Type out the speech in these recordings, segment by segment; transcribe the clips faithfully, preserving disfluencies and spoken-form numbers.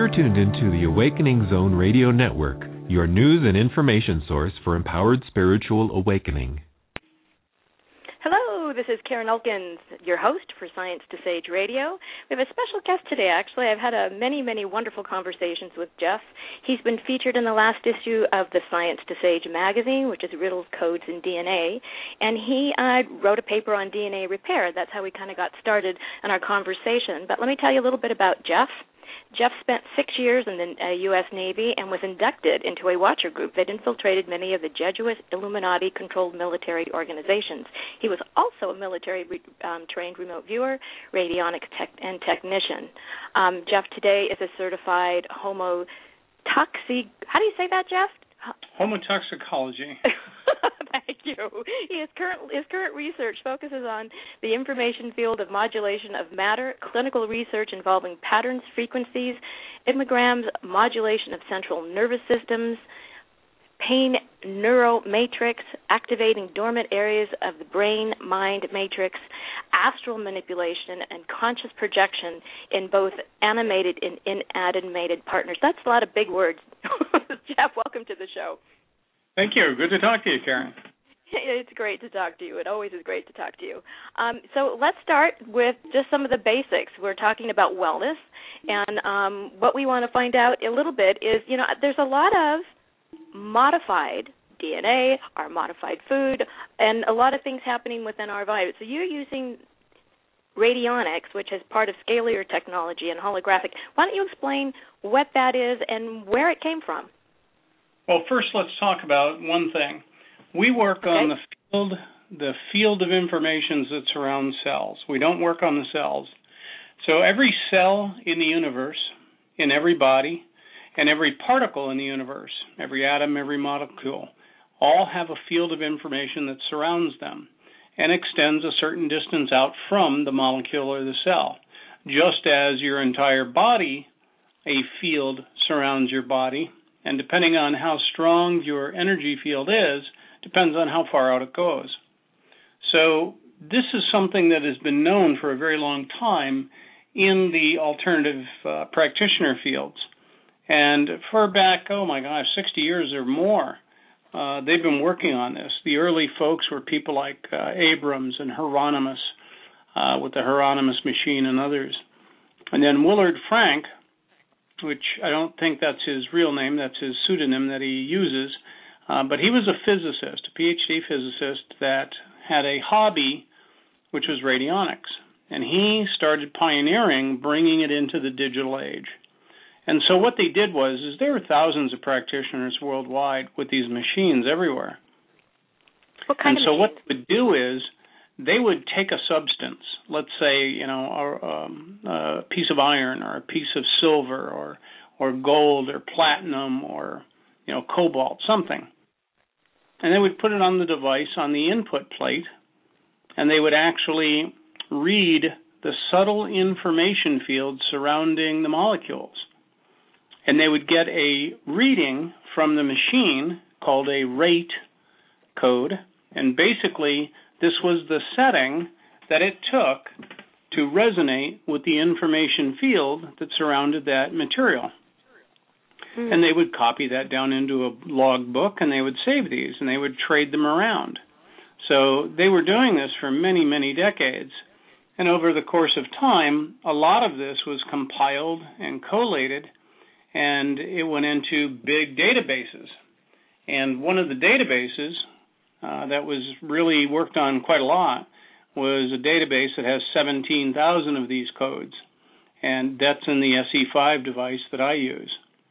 You're tuned into the Awakening Zone Radio Network, your news and information source for empowered spiritual awakening. Hello, this is Karen Elkins, your host for Science to Sage Radio. We have a special guest today, actually. I've had a many, many wonderful conversations with Jeff. He's been featured in the last issue of the Science to Sage magazine, which is Riddles, Codes, and D N A, and he uh, wrote a paper on D N A repair. That's how we kind of got started in our conversation. But let me tell you a little bit about Jeff. Jeff spent six years in the uh, U S Navy and was inducted into a watcher group that infiltrated many of the Jesuit Illuminati-controlled military organizations. He was also a military-trained um, remote viewer, radionic tech, and technician. Um, Jeff today is a certified homotoxic... How do you say that, Jeff? Homotoxicology. Thank you. He is current, his current research focuses on the information field of modulation of matter, clinical research involving patterns, frequencies, immunograms, modulation of central nervous systems, pain neuromatrix, activating dormant areas of the brain-mind matrix, astral manipulation, and conscious projection in both animated and inanimated partners. That's a lot of big words. Jeff, welcome to the show. Thank you. Good to talk to you, Karen. It's great to talk to you. It always is great to talk to you. Um, so let's start with just some of the basics. We're talking about wellness, and um, what we want to find out a little bit is, you know, there's a lot of modified D N A, our modified food, and a lot of things happening within our body. So you're using radionics, which is part of scalar technology and holographic. Why don't you explain what that is and where it came from? Well, first let's talk about one thing. We work okay. on the field, the field of information that surrounds cells. We don't work on the cells. So every cell in the universe, in every body, and every particle in the universe, every atom, every molecule, all have a field of information that surrounds them and extends a certain distance out from the molecule or the cell. Just as your entire body, a field surrounds your body, and depending on how strong your energy field is, depends on how far out it goes. So this is something that has been known for a very long time in the alternative uh, practitioner fields. And for back, oh my gosh, sixty years or more, uh, they've been working on this. The early folks were people like uh, Abrams and Hieronymus uh, with the Hieronymus machine and others. And then Willard Frank, which I don't think that's his real name, that's his pseudonym that he uses, uh, but he was a physicist, a P H D physicist that had a hobby, which was radionics. And he started pioneering bringing it into the digital age. And so what they did was, is there were thousands of practitioners worldwide with these machines everywhere. What kind and of so machines? what they would do is, they would take a substance, let's say, you know, a, um, a piece of iron or a piece of silver or or gold or platinum or, you know, cobalt, something. And they would put it on the device on the input plate, and they would actually read the subtle information field surrounding the molecules. And they would get a reading from the machine called a rate code, and basically this was the setting that it took to resonate with the information field that surrounded that material. Hmm. And they would copy that down into a log book, and they would save these, and they would trade them around. So they were doing this for many, many decades. And over the course of time, a lot of this was compiled and collated, and it went into big databases. And one of the databases uh, that was really worked on quite a lot was a database that has seventeen thousand of these codes, and that's in the S E five device that I use.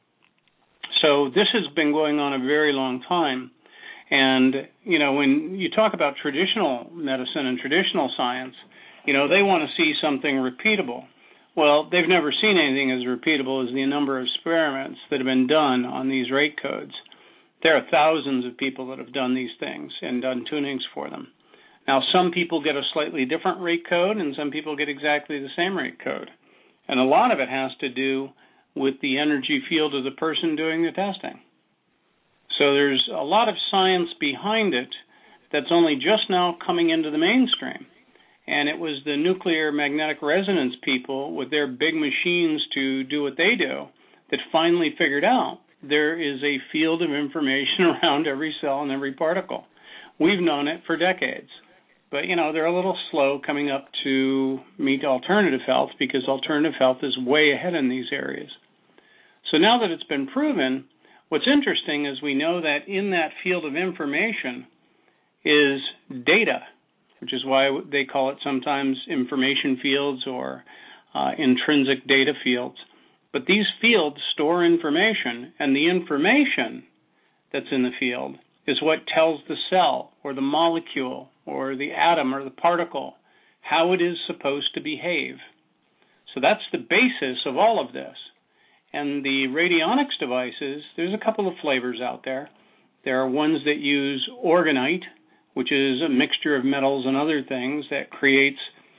So this has been going on a very long time. And, you know, when you talk about traditional medicine and traditional science, you know, they want to see something repeatable. Well, they've never seen anything as repeatable as the number of experiments that have been done on these rate codes. There are thousands of people that have done these things and done tunings for them. Now, some people get a slightly different rate code, and some people get exactly the same rate code. And a lot of it has to do with the energy field of the person doing the testing. So there's a lot of science behind it that's only just now coming into the mainstream. And it was the nuclear magnetic resonance people with their big machines to do what they do that finally figured out there is a field of information around every cell and every particle. We've known it for decades. But, you know, they're a little slow coming up to meet alternative health because alternative health is way ahead in these areas. So now that it's been proven, what's interesting is we know that in that field of information is data, which is why they call it sometimes information fields or uh, intrinsic data fields. But these fields store information, and the information that's in the field is what tells the cell or the molecule or the atom or the particle how it is supposed to behave. So that's the basis of all of this. And the radionics devices, there's a couple of flavors out there. There are ones that use orgonite, which is a mixture of metals and other things that creates,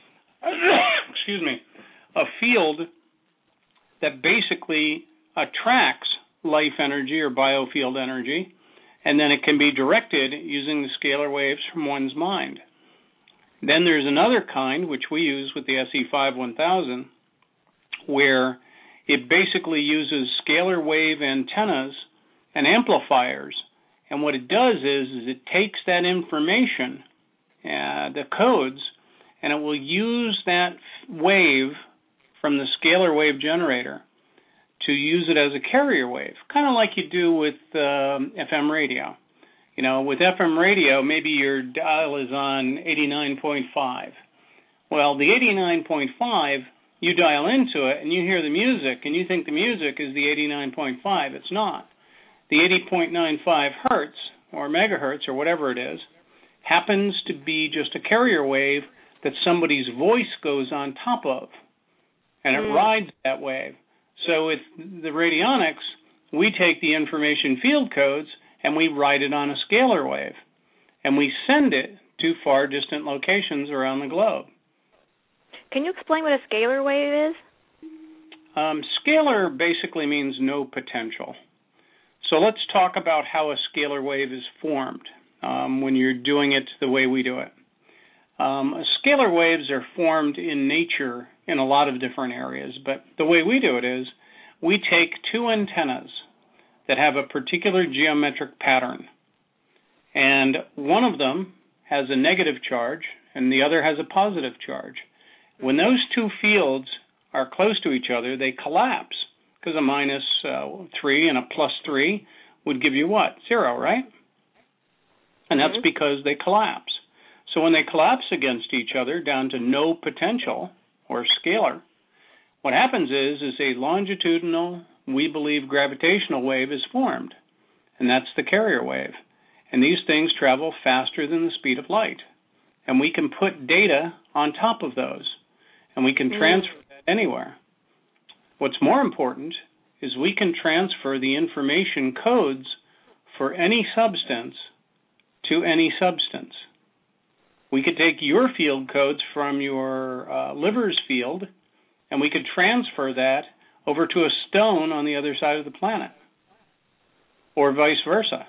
excuse me, a field that basically attracts life energy or biofield energy, and then it can be directed using the scalar waves from one's mind. Then there's another kind, which we use with the S E five one thousand, where it basically uses scalar wave antennas and amplifiers. And what it does is, is it takes that information, uh, the codes, and it will use that wave from the scalar wave generator to use it as a carrier wave, kind of like you do with um, F M radio. You know, with F M radio, maybe your dial is on eighty-nine point five. Well, the eighty-nine point five, you dial into it and you hear the music and you think the music is the eighty-nine point five. It's not. The eighty point nine five hertz or megahertz or whatever it is happens to be just a carrier wave that somebody's voice goes on top of, and it mm. rides that wave. So with the radionics, we take the information field codes and we write it on a scalar wave, and we send it to far distant locations around the globe. Can you explain what a scalar wave is? Um, scalar basically means no potential. So let's talk about how a scalar wave is formed um, when you're doing it the way we do it. Um, scalar waves are formed in nature in a lot of different areas, but the way we do it is we take two antennas that have a particular geometric pattern, and one of them has a negative charge and the other has a positive charge. When those two fields are close to each other, they collapse, because a minus uh, three and a plus three would give you what? Zero, right? And that's mm-hmm. because they collapse. So when they collapse against each other down to no potential, or scalar, what happens is, is a longitudinal, we believe, gravitational wave is formed, and that's the carrier wave. And these things travel faster than the speed of light. And we can put data on top of those, and we can mm-hmm. transfer that anywhere. What's more important is we can transfer the information codes for any substance to any substance. We could take your field codes from your uh, liver's field, and we could transfer that over to a stone on the other side of the planet, or vice versa.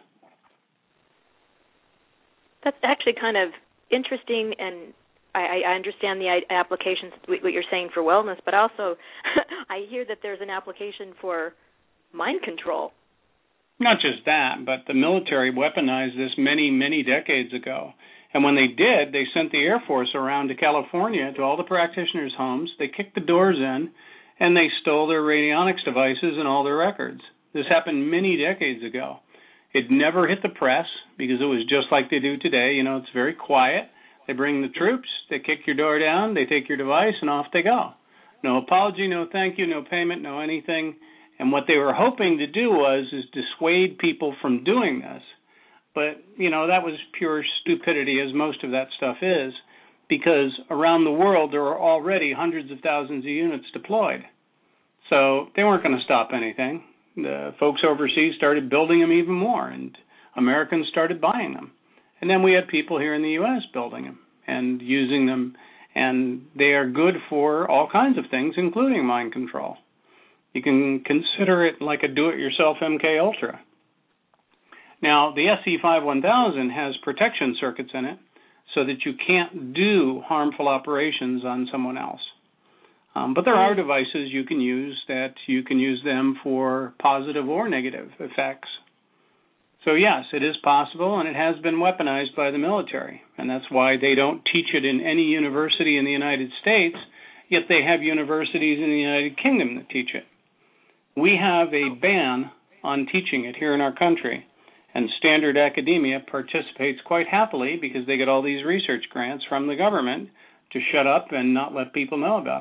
That's actually kind of interesting, and I, I understand the applications, what you're saying for wellness, but also I hear that there's an application for mind control. Not just that, but the military weaponized this many, many decades ago. And when they did, they sent the Air Force around to California to all the practitioners' homes. They kicked the doors in, and they stole their radionics devices and all their records. This happened many decades ago. It never hit the press because it was just like they do today. You know, it's very quiet. They bring the troops, they kick your door down, they take your device, and off they go. No apology, no thank you, no payment, no anything. And what they were hoping to do was is dissuade people from doing this. But, you know, that was pure stupidity, as most of that stuff is, because around the world there are already hundreds of thousands of units deployed. So they weren't going to stop anything. The folks overseas started building them even more, and Americans started buying them. And then we had people here in the U S building them and using them, and they are good for all kinds of things, including mind control. You can consider it like a do-it-yourself M K Ultra. Now, the S E five one thousand has protection circuits in it so that you can't do harmful operations on someone else. Um, but there are devices you can use that you can use them for positive or negative effects. So yes, it is possible, and it has been weaponized by the military, and that's why they don't teach it in any university in the United States, yet they have universities in the United Kingdom that teach it. We have a ban on teaching it here in our country, and Standard Academia participates quite happily because they get all these research grants from the government to shut up and not let people know about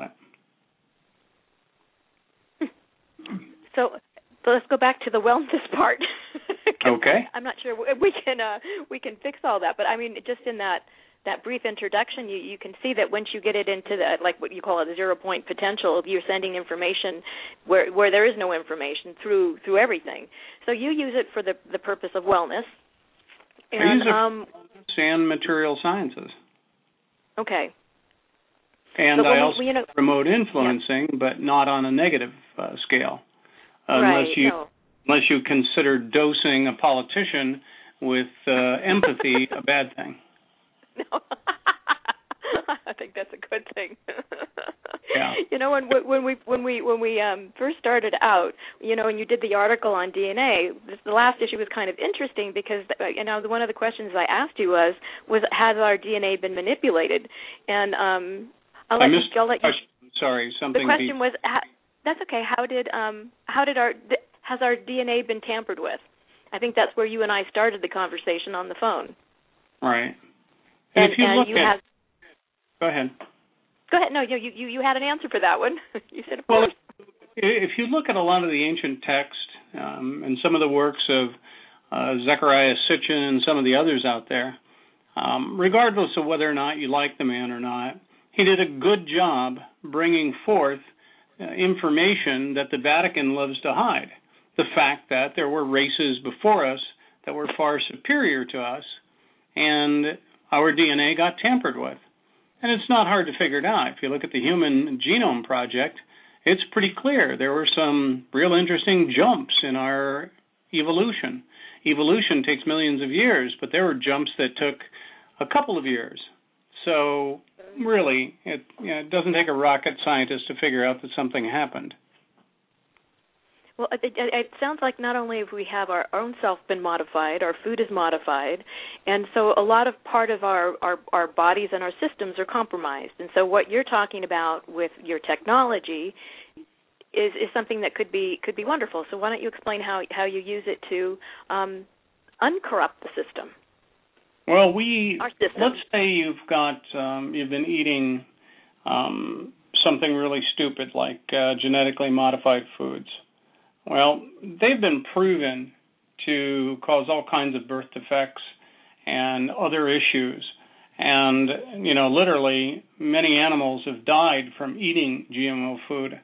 it. So, so let's go back to the wellness part. Okay. I'm not sure we can uh, we can fix all that, but I mean, just in that, that brief introduction, you, you can see that once you get it into the, like what you call a zero point potential, you're sending information where where there is no information through through everything. So you use it for the the purpose of wellness. And, I use it um, for and material sciences. Okay. And so I we, also you know, remote influencing, yeah. but not on a negative uh, scale, unless right, you. No. Unless you consider dosing a politician with uh, empathy a bad thing. No, I think that's a good thing. Yeah. You know, when when we when we when we um, first started out, you know, and you did the article on D N A, this, the last issue was kind of interesting because you know one of the questions I asked you was was has our D N A been manipulated? And um, I'll let I you. missed I'll let you Sorry, something. The question be- was how, that's okay. How did um how did our has our D N A been tampered with? I think that's where you and I started the conversation on the phone. Right. And, and if you and look you at, have, go ahead. Go ahead. No, you you you had an answer for that one. You said, of well, course. If you look at a lot of the ancient text um, and some of the works of uh, Zecharia Sitchin and some of the others out there, um, regardless of whether or not you like the man or not, he did a good job bringing forth uh, information that the Vatican loves to hide. The fact that there were races before us that were far superior to us, and our D N A got tampered with. And it's not hard to figure it out. If you look at the Human Genome Project, it's pretty clear. There were some real interesting jumps in our evolution. Evolution takes millions of years, but there were jumps that took a couple of years. So really, it, you know, it doesn't take a rocket scientist to figure out that something happened. Well, it, it, it sounds like not only have we have our own self been modified, our food is modified, and so a lot of part of our, our, our bodies and our systems are compromised. And so what you're talking about with your technology is, is something that could be could be wonderful. So why don't you explain how, how you use it to um, uncorrupt the system? Well, we our system. Let's say you've got um, you've been eating um, something really stupid like uh, genetically modified foods. Well, they've been proven to cause all kinds of birth defects and other issues. And, you know, literally many animals have died from eating G M O food.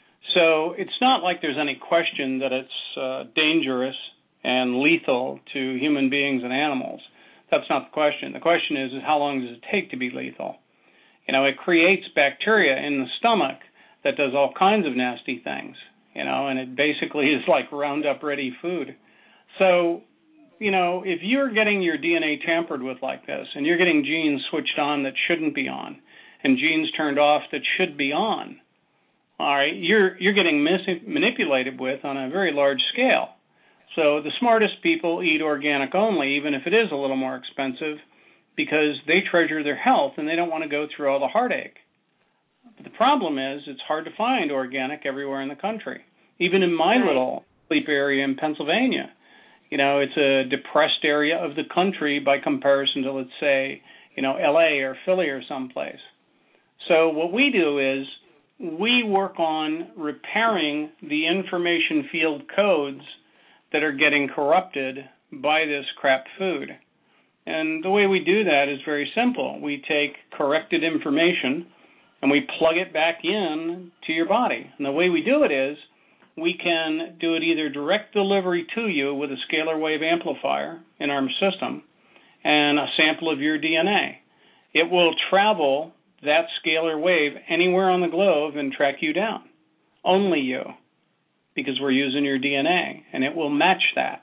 So it's not like there's any question that it's uh, dangerous and lethal to human beings and animals. That's not the question. The question is, is how long does it take to be lethal? You know, it creates bacteria in the stomach that does all kinds of nasty things. You know, and it basically is like Roundup-ready food. So, you know, if you're getting your D N A tampered with like this, and you're getting genes switched on that shouldn't be on, and genes turned off that should be on, all right, you're you're getting mis- manipulated with on a very large scale. So the smartest people eat organic only, even if it is a little more expensive, because they treasure their health and they don't want to go through all the heartache. But the problem is it's hard to find organic everywhere in the country. Even in my right. little sleep area in Pennsylvania, you know, it's a depressed area of the country by comparison to, let's say, you know, L A or Philly or someplace. So what we do is we work on repairing the information field codes that are getting corrupted by this crap food. And the way we do that is very simple. We take corrected information and we plug it back in to your body. And the way we do it is we can do it either direct delivery to you with a scalar wave amplifier in our system and a sample of your D N A. It will travel that scalar wave anywhere on the globe and track you down. Only you, because we're using your D N A, and it will match that.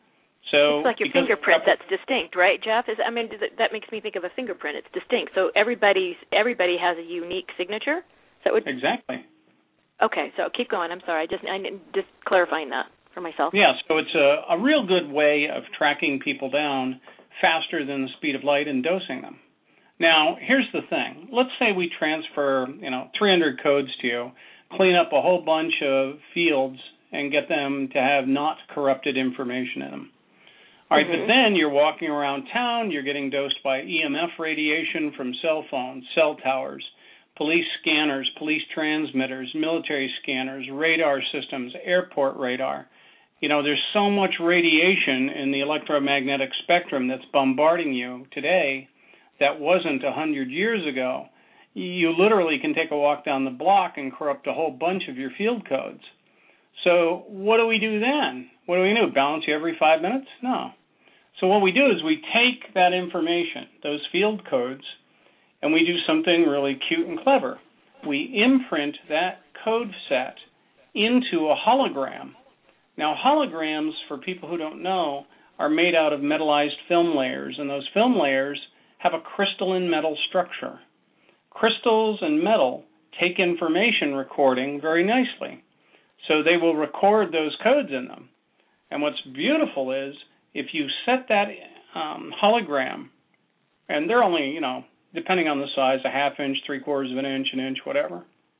So it's like your fingerprint that's distinct, right, Jeff? Is I mean, that makes me think of a fingerprint. It's distinct. So everybody's everybody has a unique signature. So it would, exactly. Okay, so keep going. I'm sorry. I just I just clarifying that for myself. Yeah, so it's a, a real good way of tracking people down faster than the speed of light and dosing them. Now, here's the thing. Let's say we transfer, you know, three hundred codes to you, clean up a whole bunch of fields, and get them to have not corrupted information in them. All right, mm-hmm. But then you're walking around town, you're getting dosed by E M F radiation from cell phones, cell towers, police scanners, police transmitters, military scanners, radar systems, airport radar. You know, there's so much radiation in the electromagnetic spectrum that's bombarding you today that wasn't a hundred years ago. You literally can take a walk down the block and corrupt a whole bunch of your field codes. So what do we do then? What do we do? Balance you every five minutes? No. So what we do is we take that information, those field codes, and we do something really cute and clever. We imprint that code set into a hologram. Now, holograms, for people who don't know, are made out of metallized film layers, and those film layers have a crystalline metal structure. Crystals and metal take information recording very nicely, so they will record those codes in them. And what's beautiful is if you set that um, hologram, and they're only, you know, depending on the size, a half inch, three quarters of an inch, an inch, whatever.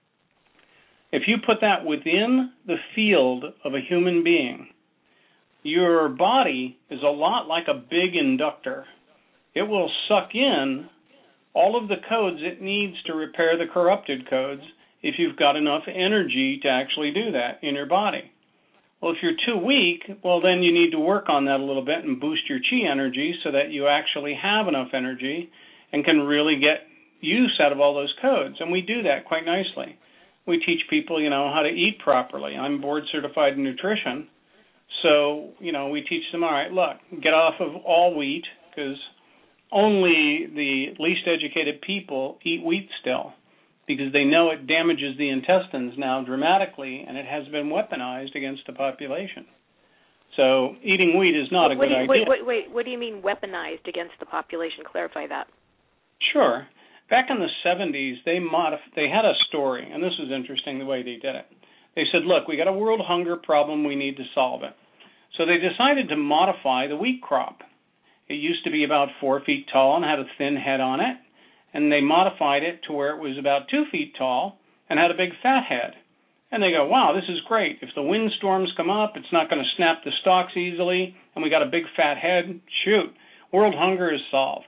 If you put that within the field of a human being, your body is a lot like a big inductor. It will suck in all of the codes it needs to repair the corrupted codes if you've got enough energy to actually do that in your body. Well, if you're too weak, well, then you need to work on that a little bit and boost your chi energy so that you actually have enough energy and can really get use out of all those codes. And we do that quite nicely. We teach people, you know, how to eat properly. I'm board certified in nutrition. So, you know, we teach them, all right, look, get off of all wheat because only the least educated people eat wheat still because they know it damages the intestines now dramatically, and it has been weaponized against the population. So eating wheat is not a wait, good idea. Wait, wait, wait. What do you mean weaponized against the population? Clarify that. Sure. Back in the seventies, they modif- they had a story, and this was interesting the way they did it. They said, look, we got a world hunger problem, we need to solve it. So they decided to modify the wheat crop. It used to be about four feet tall and had a thin head on it, and they modified it to where it was about two feet tall and had a big fat head. And they go, wow, this is great. If the windstorms come up, it's not going to snap the stalks easily, and we got a big fat head. Shoot, world hunger is solved.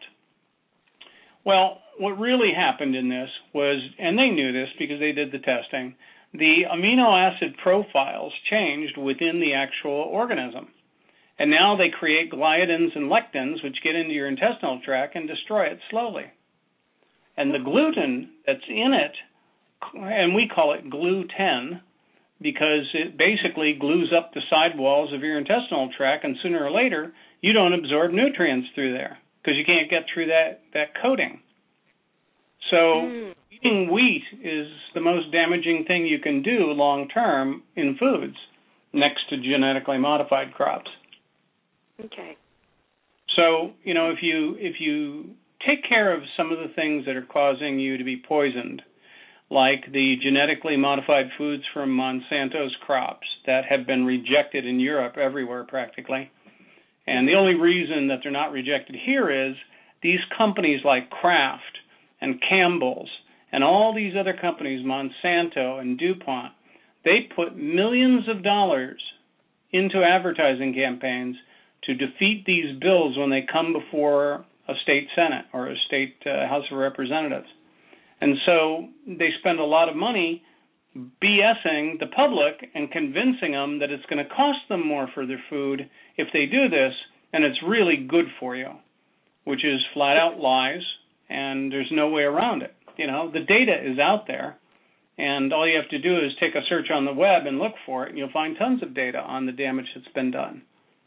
Well, what really happened in this was, and they knew this because they did the testing, the amino acid profiles changed within the actual organism. And now they create gliadins and lectins, which get into your intestinal tract and destroy it slowly. And the gluten that's in it, and we call it gluten, because it basically glues up the sidewalls of your intestinal tract, and sooner or later, you don't absorb nutrients through there because you can't get through that, that coating. So mm. eating wheat is the most damaging thing you can do long-term in foods next to genetically modified crops. Okay. So, you know, if you if you take care of some of the things that are causing you to be poisoned, like the genetically modified foods from Monsanto's crops that have been rejected in Europe everywhere practically, and the only reason that they're not rejected here is these companies like Kraft and Campbell's and all these other companies, Monsanto and DuPont, they put millions of dollars into advertising campaigns to defeat these bills when they come before a state Senate or a state uh, House of Representatives. And so they spend a lot of money BSing the public and convincing them that it's going to cost them more for their food if they do this, and it's really good for you, which is flat out lies, and there's no way around it. You know, the data is out there, and all you have to do is take a search on the web and look for it, and you'll find tons of data on the damage that's been done.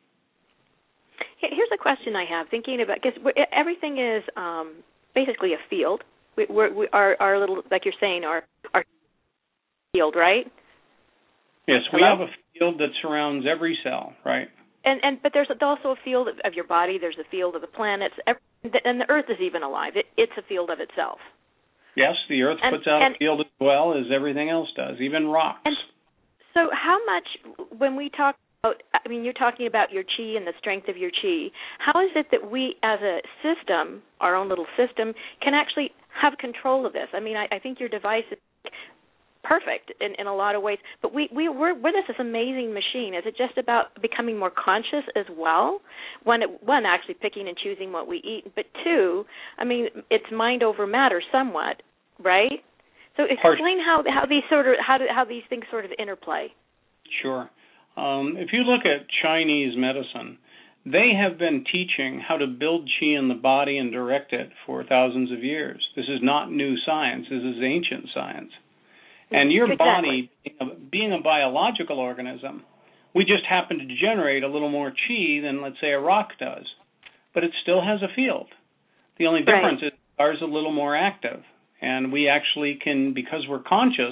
Here's a question I have, thinking about, because everything is um, basically a field. We, we're, we, our, our little, like you're saying, our, our field, right? Yes, we Hello? have a field that surrounds every cell, right? And and but there's also a field of, of your body. There's a field of the planets, and the Earth is even alive. It, it's a field of itself. Yes, the Earth and, puts out and, a field as well as everything else does, even rocks. And so how much, when we talk about, I mean, you're talking about your chi and the strength of your chi, how is it that we as a system, our own little system, can actually have control of this? I mean, I, I think your device is perfect in, in a lot of ways, but we, we, we're, we're this, this amazing machine. Is it just about becoming more conscious as well? One, one, actually picking and choosing what we eat, but two, I mean, it's mind over matter somewhat, right? So explain how, how these sort of how, do, how these things sort of interplay. Sure. Um, if you look at Chinese medicine, they have been teaching how to build chi in the body and direct it for thousands of years. This is not new science. This is ancient science. And your exactly. body, being a biological organism, we just happen to generate a little more chi than, let's say, a rock does. But it still has a field. The only difference right. is ours is a little more active. And we actually can, because we're conscious,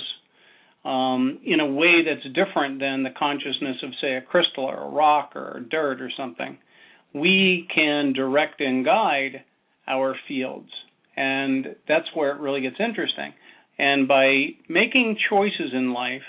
um, in a way that's different than the consciousness of, say, a crystal or a rock or dirt or something, we can direct and guide our fields. And that's where it really gets interesting. And by making choices in life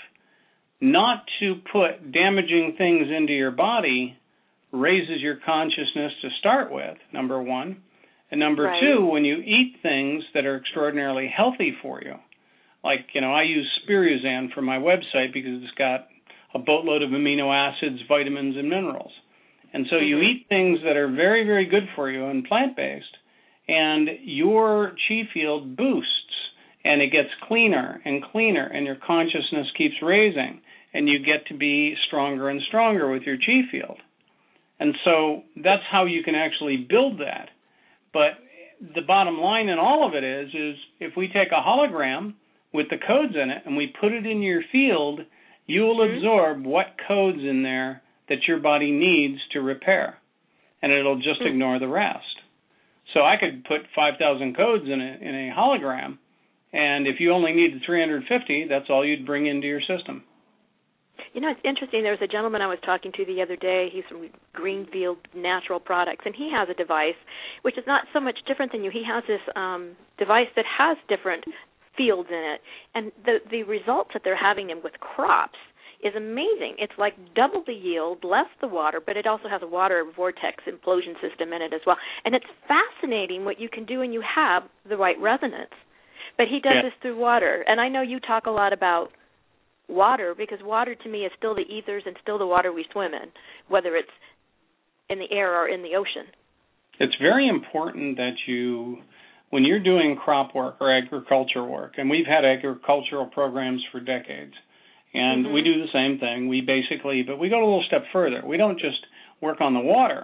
not to put damaging things into your body raises your consciousness to start with, number one. And number right. two, when you eat things that are extraordinarily healthy for you, like, you know, I use Spiruzan for my website because it's got a boatload of amino acids, vitamins, and minerals. And so mm-hmm. you eat things that are very, very good for you and plant-based, and your chi field boosts. And it gets cleaner and cleaner, and your consciousness keeps raising, and you get to be stronger and stronger with your chi field. And so that's how you can actually build that. But the bottom line in all of it is, is if we take a hologram with the codes in it and we put it in your field, you will mm-hmm. absorb what codes in there that your body needs to repair, and it'll just mm-hmm. ignore the rest. So I could put five thousand codes in a, in a hologram, and if you only need three hundred fifty, that's all you'd bring into your system. You know, it's interesting. There was a gentleman I was talking to the other day. He's from Greenfield Natural Products, and he has a device which is not so much different than you. He has this um, device that has different fields in it, and the, the results that they're having them with crops is amazing. It's like double the yield, less the water, but it also has a water vortex implosion system in it as well. And it's fascinating what you can do when you have the right resonance. But he does yeah. this through water. And I know you talk a lot about water, because water to me is still the ethers and still the water we swim in, whether it's in the air or in the ocean. It's very important that you, when you're doing crop work or agriculture work, and we've had agricultural programs for decades, and mm-hmm. we do the same thing. We basically, but we go a little step further. We don't just work on the water,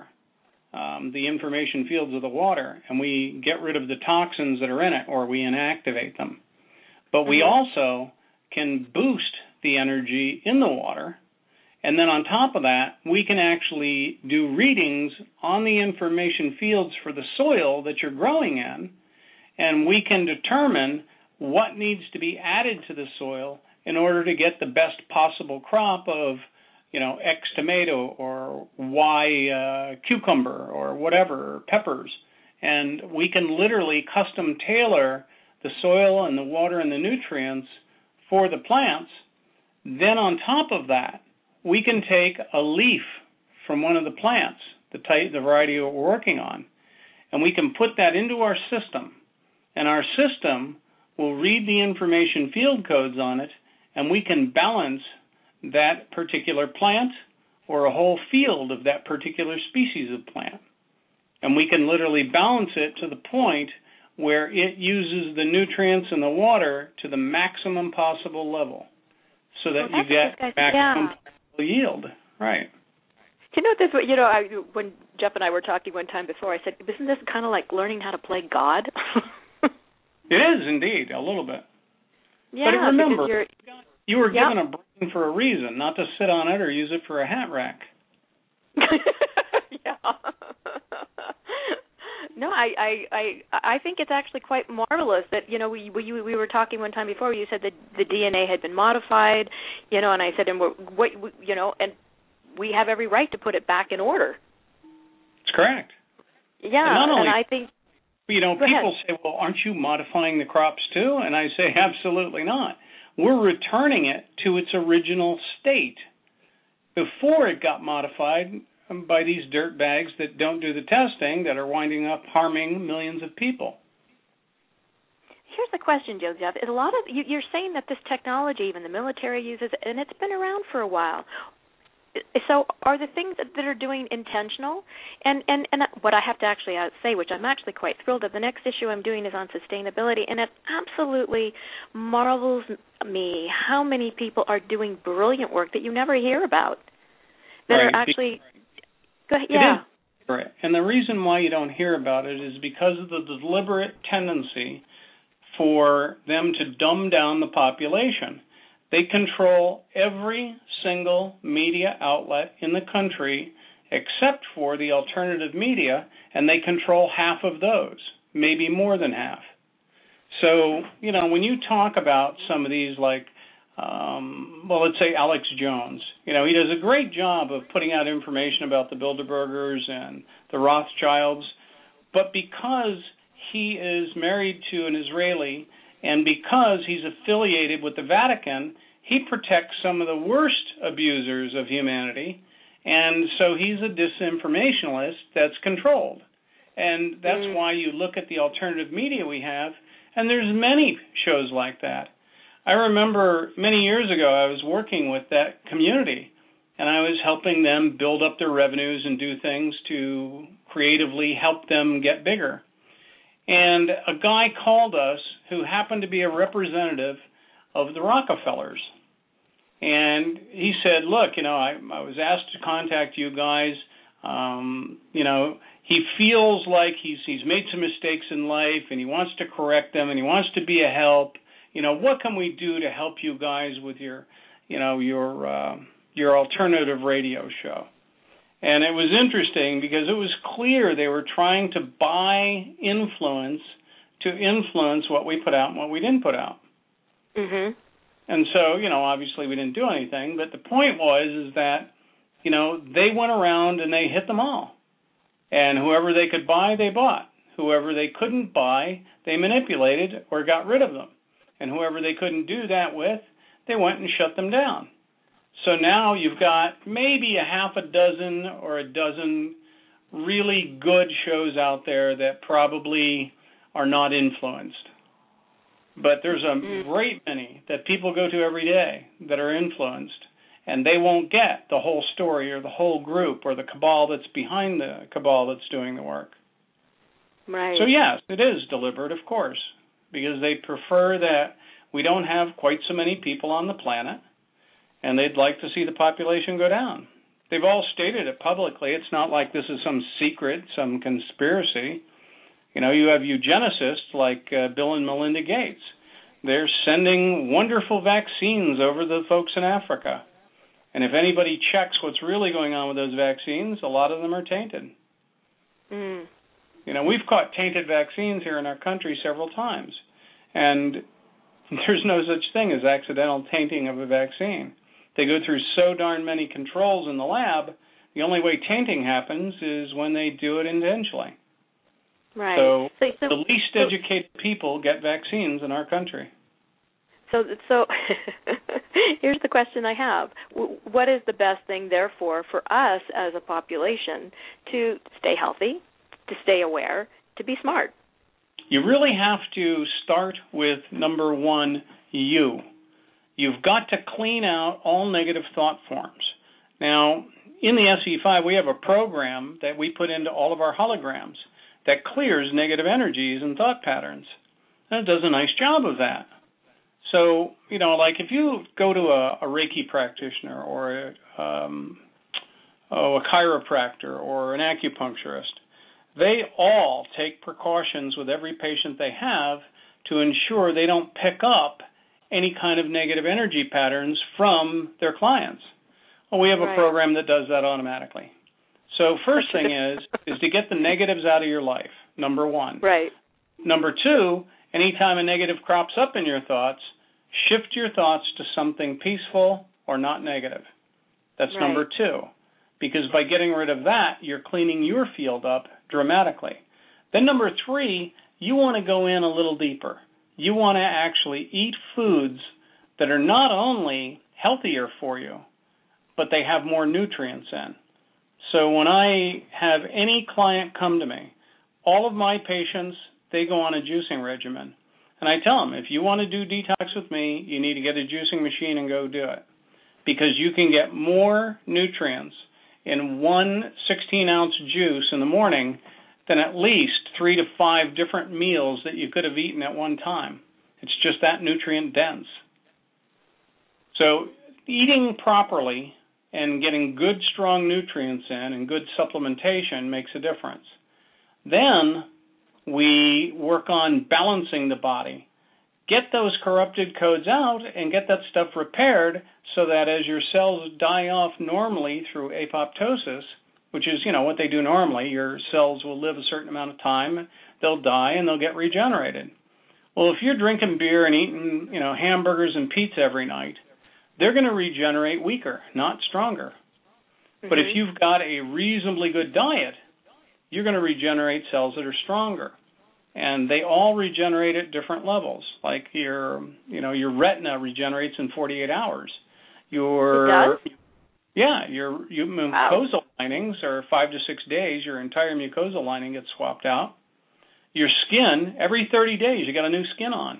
um, the information fields of the water, and we get rid of the toxins that are in it, or we inactivate them. But mm-hmm. we also can boost the energy in the water, and then on top of that, we can actually do readings on the information fields for the soil that you're growing in, and we can determine what needs to be added to the soil in order to get the best possible crop of, you know, X tomato or Y uh, cucumber or whatever, peppers. And we can literally custom tailor the soil and the water and the nutrients for the plants. Then on top of that, we can take a leaf from one of the plants, the type, the variety we're working on, and we can put that into our system. And our system will read the information field codes on it, and we can balance that particular plant or a whole field of that particular species of plant. And we can literally balance it to the point where it uses the nutrients in the water to the maximum possible level so that well, you get maximum yeah. yield. Right. You know, this, you know, I, when Jeff and I were talking one time before, I said, isn't this kind of like learning how to play God? It is indeed, a little bit. Yeah, but remember, you're, you were yeah. given a brain for a reason, not to sit on it or use it for a hat rack. yeah. No, I, I, I, I think it's actually quite marvelous that, you know, we, we, we were talking one time before. You said that the D N A had been modified, you know, and I said, and we're, what, you know, and we have every right to put it back in order. It's correct. Yeah, and, not only, and I think. You know, Go people ahead. say, well, aren't you modifying the crops too? And I say, absolutely not. We're returning it to its original state before it got modified by these dirt bags that don't do the testing, that are winding up harming millions of people. Here's the question, Joe Jeff. Is a lot of you, you're saying that this technology, even the military uses, and it's been around for a while. So are the things that, that are doing intentional? And, and, and what I have to actually say, which I'm actually quite thrilled of, the next issue I'm doing is on sustainability, and it absolutely marvels me how many people are doing brilliant work that you never hear about, that right. are actually, go ahead, yeah. Right. And the reason why you don't hear about it is because of the deliberate tendency for them to dumb down the population. They control every single media outlet in the country except for the alternative media, and they control half of those, maybe more than half. So, you know, when you talk about some of these, like, um, well, let's say Alex Jones, you know, he does a great job of putting out information about the Bilderbergers and the Rothschilds, but because he is married to an Israeli, and because he's affiliated with the Vatican, he protects some of the worst abusers of humanity, and so he's a disinformationalist that's controlled. And that's mm. why you look at the alternative media we have, and there's many shows like that. I remember many years ago I was working with that community, and I was helping them build up their revenues and do things to creatively help them get bigger. And a guy called us who happened to be a representative of the Rockefellers. And he said, look, you know, I, I was asked to contact you guys. Um, you know, he feels like he's he's made some mistakes in life, and he wants to correct them, and he wants to be a help. You know, what can we do to help you guys with your, you know, your uh, your alternative radio show? And it was interesting because it was clear they were trying to buy influence to influence what we put out and what we didn't put out. Mm-hmm. And so, you know, obviously we didn't do anything, but the point was is that, you know, they went around and they hit them all. And whoever they could buy, they bought. Whoever they couldn't buy, they manipulated or got rid of them. And whoever they couldn't do that with, they went and shut them down. So now you've got maybe a half a dozen or a dozen really good shows out there that probably are not influenced. But there's a great many that people go to every day that are influenced, and they won't get the whole story or the whole group or the cabal that's behind the cabal that's doing the work. Right. So, yes, it is deliberate, of course, because they prefer that we don't have quite so many people on the planet, and they'd like to see the population go down. They've all stated it publicly. It's not like this is some secret, some conspiracy. You know, you have eugenicists like uh, Bill and Melinda Gates. They're sending wonderful vaccines over the folks in Africa. And if anybody checks what's really going on with those vaccines, a lot of them are tainted. Mm. You know, we've caught tainted vaccines here in our country several times. And there's no such thing as accidental tainting of a vaccine. They go through so darn many controls in the lab, the only way tainting happens is when they do it intentionally. Right. So, so, so the least so, educated people get vaccines in our country. So, so here's the question I have. What is the best thing, therefore, for us as a population to stay healthy, to stay aware, to be smart? You really have to start with, number one, you. You've got to clean out all negative thought forms. Now, in the S E five, we have a program that we put into all of our holograms that clears negative energies and thought patterns. And it does a nice job of that. So, you know, like if you go to a, a Reiki practitioner or a, um, oh, a chiropractor or an acupuncturist, they all take precautions with every patient they have to ensure they don't pick up any kind of negative energy patterns from their clients. Well, we have a right. program that does that automatically. So first thing is is to get the negatives out of your life, number one. Right. Number two, anytime a negative crops up in your thoughts, shift your thoughts to something peaceful or not negative. That's right. number two. Because by getting rid of that, you're cleaning your field up dramatically. Then number three, you want to go in a little deeper. You want to actually eat foods that are not only healthier for you, but they have more nutrients in. So when I have any client come to me, all of my patients, they go on a juicing regimen. And I tell them, if you want to do detox with me, you need to get a juicing machine and go do it. Because you can get more nutrients in one sixteen-ounce juice in the morning than at least three to five different meals that you could have eaten at one time. It's just that nutrient dense. So eating properly and getting good, strong nutrients in and good supplementation makes a difference. Then we work on balancing the body. Get those corrupted codes out and get that stuff repaired so that as your cells die off normally through apoptosis, which is, you know, what they do normally, your cells will live a certain amount of time, they'll die, and they'll get regenerated. Well, if you're drinking beer and eating, you know, hamburgers and pizza every night, they're going to regenerate weaker, not stronger. Mm-hmm. But if you've got a reasonably good diet, you're going to regenerate cells that are stronger. And they all regenerate at different levels. Like your, you know, your retina regenerates in forty-eight hours. Your, it does? Yeah, your, your wow. mucosal linings are five to six days. Your entire mucosal lining gets swapped out. Your skin, every thirty days, you got a new skin on.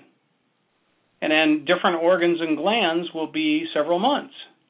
And then different organs and glands will be several months.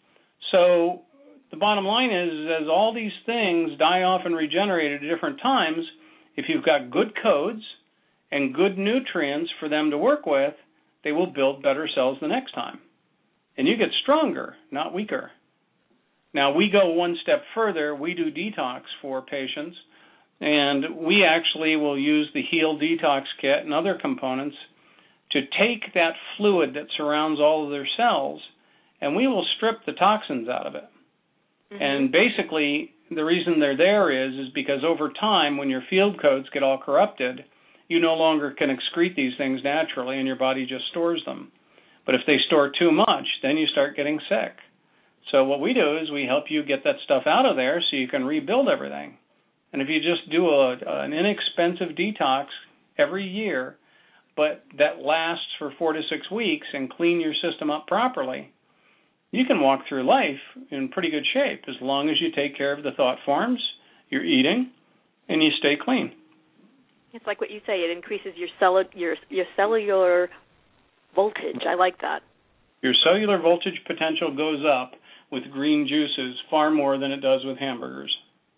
So the bottom line is, as all these things die off and regenerate at different times, if you've got good codes and good nutrients for them to work with, they will build better cells the next time. And you get stronger, not weaker. Now, we go one step further. We do detox for patients, and we actually will use the Heal Detox Kit and other components to take that fluid that surrounds all of their cells, and we will strip the toxins out of it. Mm-hmm. And basically, the reason they're there is, is because over time, when your field codes get all corrupted, you no longer can excrete these things naturally, and your body just stores them. But if they store too much, then you start getting sick. So what we do is we help you get that stuff out of there so you can rebuild everything. And if you just do a, an inexpensive detox every year, but that lasts for four to six weeks and clean your system up properly, you can walk through life in pretty good shape as long as you take care of the thought forms, you're eating, and you stay clean. It's like what you say, it increases your cell, your your cellular voltage. I like that. Your cellular voltage potential goes up with green juices far more than it does with hamburgers.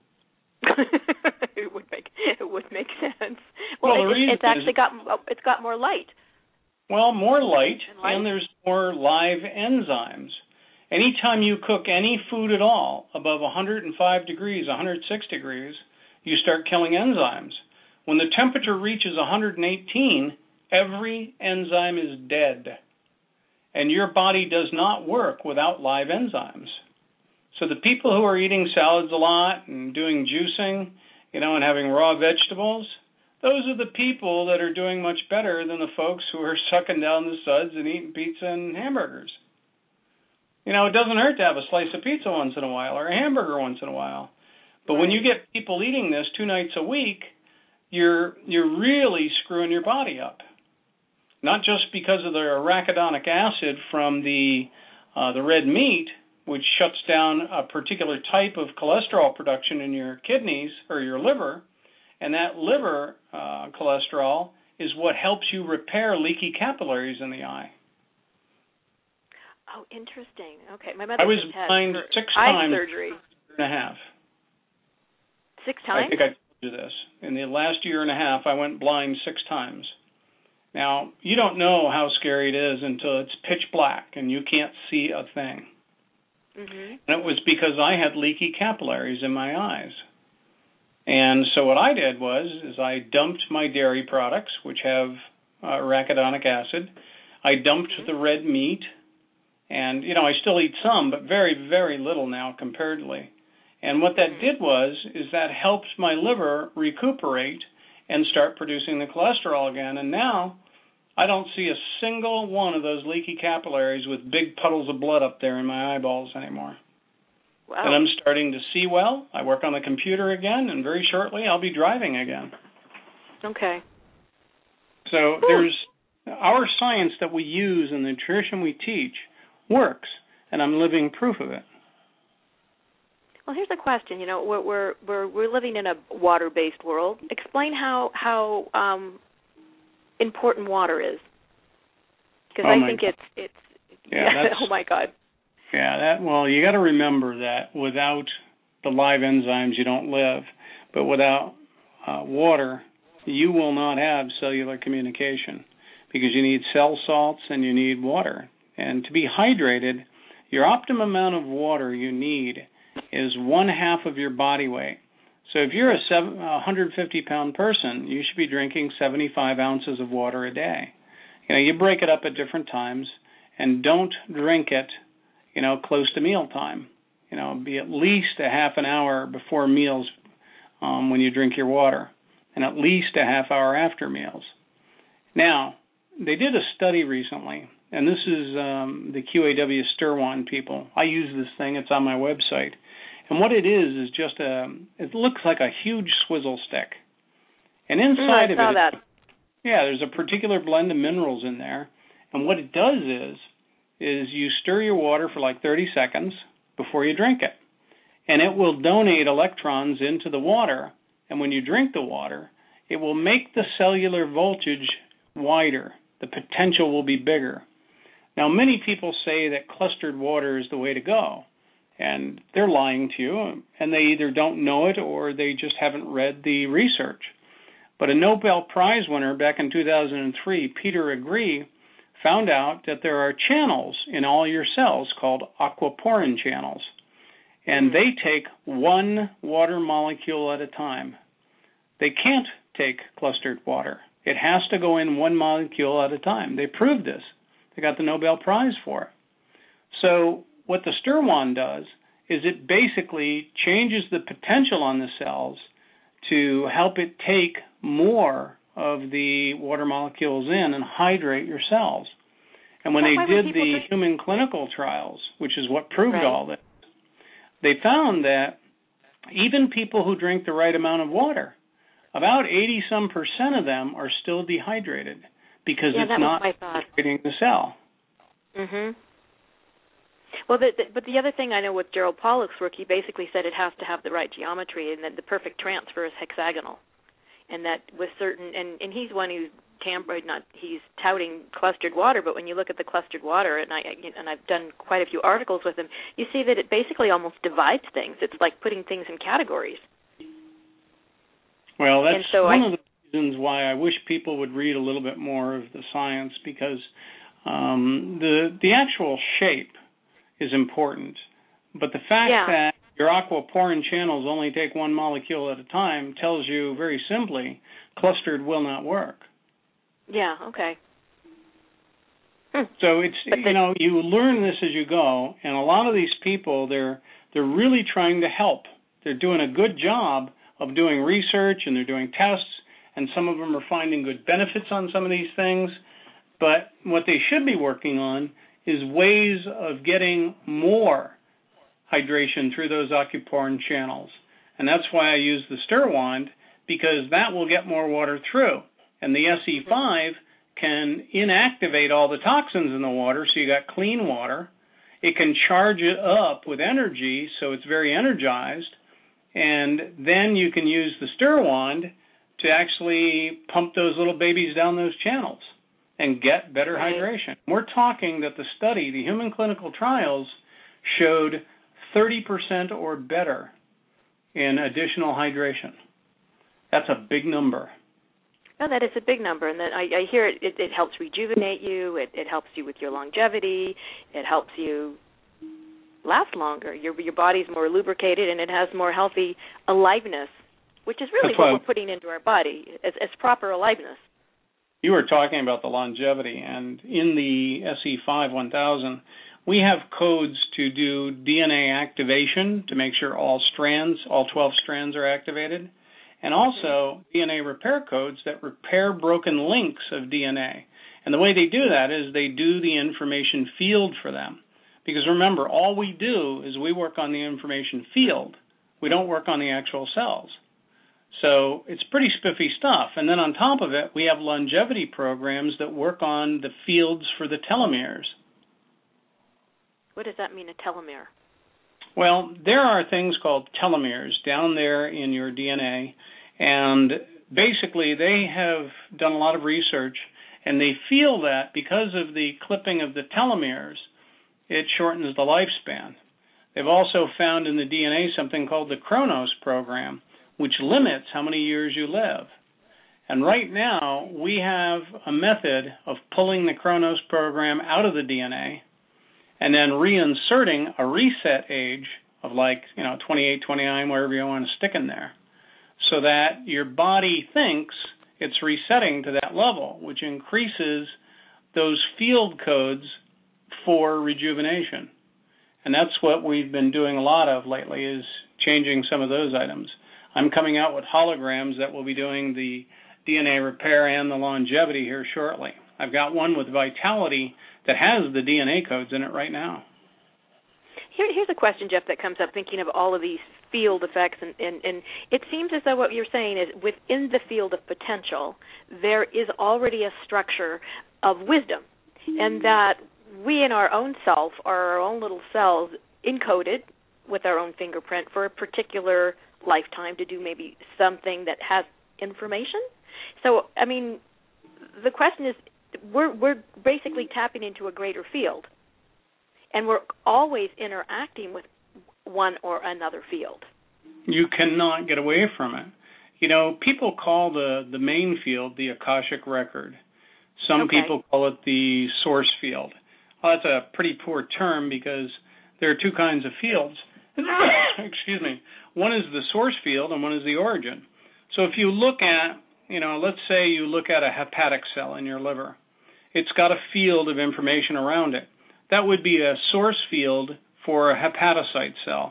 it would make it would make sense. Well, well it, it's actually got it's got more light. Well, more light, and, light. and there's more live enzymes. Anytime you cook any food at all above one hundred five degrees, one hundred six degrees, you start killing enzymes. When the temperature reaches one hundred eighteen, every enzyme is dead. And your body does not work without live enzymes. So the people who are eating salads a lot and doing juicing, you know, and having raw vegetables, those are the people that are doing much better than the folks who are sucking down the suds and eating pizza and hamburgers. You know, it doesn't hurt to have a slice of pizza once in a while or a hamburger once in a while. But when you get people eating this two nights a week, you're you're really screwing your body up. Not just because of the arachidonic acid from the uh, the red meat, which shuts down a particular type of cholesterol production in your kidneys or your liver, and that liver uh, cholesterol is what helps you repair leaky capillaries in the eye. Oh, interesting. Okay, my mother I was just had blind her six eye times surgery. and a half. Six times? I think I told you this. In the last year and a half, I went blind six times. Now, you don't know how scary it is until it's pitch black and you can't see a thing. Mm-hmm. And it was because I had leaky capillaries in my eyes. And so what I did was is I dumped my dairy products, which have uh, arachidonic acid. I dumped mm-hmm. the red meat. And, you know, I still eat some, but very, very little now comparatively. And what that did was is that helped my liver recuperate and start producing the cholesterol again. And now I don't see a single one of those leaky capillaries with big puddles of blood up there in my eyeballs anymore. Wow. And I'm starting to see well. I work on the computer again, and very shortly I'll be driving again. Okay. So Ooh. there's our science that we use and the nutrition we teach works, and I'm living proof of it. Well, here's a question. You know, we're we're we're, we're living in a water-based world. Explain how how um, important water is, because oh I think God. it's it's yeah. yeah oh my God. Yeah. That well, you got to remember that without the live enzymes, you don't live. But without uh, water, you will not have cellular communication, because you need cell salts and you need water. And to be hydrated, your optimum amount of water you need is one half of your body weight. So if you're a seven, one hundred fifty pound person, you should be drinking seventy-five ounces of water a day. You know, you break it up at different times, and don't drink it, you know, close to mealtime. You know, be at least a half an hour before meals um, when you drink your water, and at least a half hour after meals. Now, they did a study recently, and this is um, the Q A W Stirwan people. I use this thing. It's on my website. And what it is is just a, it looks like a huge swizzle stick. And inside mm, I saw of it, that. yeah, there's a particular blend of minerals in there. And what it does is, is you stir your water for like thirty seconds before you drink it. And it will donate electrons into the water. And when you drink the water, it will make the cellular voltage wider. The potential will be bigger. Now, many people say that clustered water is the way to go. And they're lying to you, and they either don't know it or they just haven't read the research. But a Nobel Prize winner back in two thousand three, Peter Agree, found out that there are channels in all your cells called aquaporin channels. And they take one water molecule at a time. They can't take clustered water. It has to go in one molecule at a time. They proved this. They got the Nobel Prize for it. So what the Stirwan does is it basically changes the potential on the cells to help it take more of the water molecules in and hydrate your cells. And when That's they did the drink- human clinical trials, which is what proved right. all this, they found that even people who drink the right amount of water, about eighty some percent of them are still dehydrated because yeah, it's not hydrating the cell. Mhm. Well, the, the, but the other thing I know with Gerald Pollack's work, he basically said it has to have the right geometry, and that the perfect transfer is hexagonal, and that with certain, and, and he's one who's tampered, not he's touting clustered water, but when you look at the clustered water, and I and I've done quite a few articles with him, you see that it basically almost divides things. It's like putting things in categories. Well, that's so one I, of the reasons why I wish people would read a little bit more of the science, because um, the the actual shape is important, but the fact yeah. that your aquaporin channels only take one molecule at a time tells you very simply clustered will not work. Yeah, okay. Hmm. So it's, but you know, you learn this as you go, and a lot of these people, they're they're really trying to help. They're doing a good job of doing research, and they're doing tests, and some of them are finding good benefits on some of these things, but what they should be working on is ways of getting more hydration through those aquaporin channels. And that's why I use the Stirwand, because that will get more water through. And the S E five can inactivate all the toxins in the water, so you got clean water. It can charge it up with energy, so it's very energized. And then you can use the Stirwand to actually pump those little babies down those channels and get better right. hydration. We're talking that the study, the human clinical trials, showed thirty percent or better in additional hydration. That's a big number. No, that is a big number, and then I, I hear it, it, it helps rejuvenate you, it, it helps you with your longevity, it helps you last longer. Your your body's more lubricated, and it has more healthy aliveness, which is really That's what why we're putting into our body, as, as proper aliveness. You were talking about the longevity, and in the S E five one thousand, we have codes to do D N A activation to make sure all strands, all twelve strands are activated, and also D N A repair codes that repair broken links of D N A. And the way they do that is they do the information field for them. Because remember, all we do is we work on the information field. We don't work on the actual cells. So it's pretty spiffy stuff. And then on top of it, we have longevity programs that work on the fields for the telomeres. What does that mean, a telomere? Well, there are things called telomeres down there in your D N A, and basically they have done a lot of research, and they feel that because of the clipping of the telomeres, it shortens the lifespan. They've also found in the D N A something called the Chronos program, which limits how many years you live. And right now, we have a method of pulling the Chronos program out of the D N A and then reinserting a reset age of like, you know, twenty-eight, twenty-nine, wherever you want to stick in there, so that your body thinks it's resetting to that level, which increases those field codes for rejuvenation. And that's what we've been doing a lot of lately, is changing some of those items. I'm coming out with holograms that will be doing the D N A repair and the longevity here shortly. I've got one with Vitality that has the D N A codes in it right now. Here, here's a question, Jeff, that comes up thinking of all of these field effects, and, and, and it seems as though what you're saying is within the field of potential, there is already a structure of wisdom, and that we in our own self are our own little cells encoded with our own fingerprint for a particular lifetime to do maybe something that has information. So, I mean, the question is, we're we're basically tapping into a greater field, and we're always interacting with one or another field. You cannot get away from it. You know, people call the, the main field the Akashic Record. Some okay. people call it the source field. Well, that's a pretty poor term because there are two kinds of fields. Excuse me. One is the source field and one is the origin. So if you look at, you know, let's say you look at a hepatic cell in your liver. It's got a field of information around it. That would be a source field for a hepatocyte cell.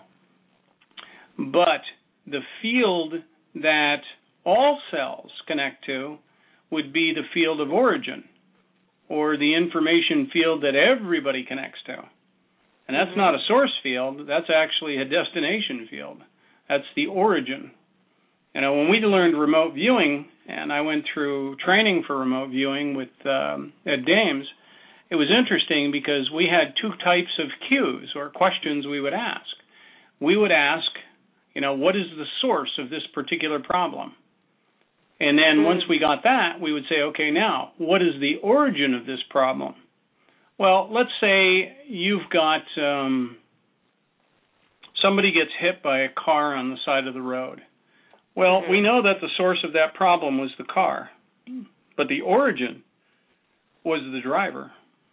But the field that all cells connect to would be the field of origin, or the information field that everybody connects to. And that's mm-hmm. not a source field. That's actually a destination field. That's the origin. You know, when we learned remote viewing, and I went through training for remote viewing with um, at Dames, it was interesting because we had two types of cues or questions we would ask. We would ask, you know, what is the source of this particular problem? And then once we got that, we would say, okay, now, what is the origin of this problem? Well, let's say you've got um, somebody gets hit by a car on the side of the road. Well, mm-hmm. we know that the source of that problem was the car, but the origin was the driver.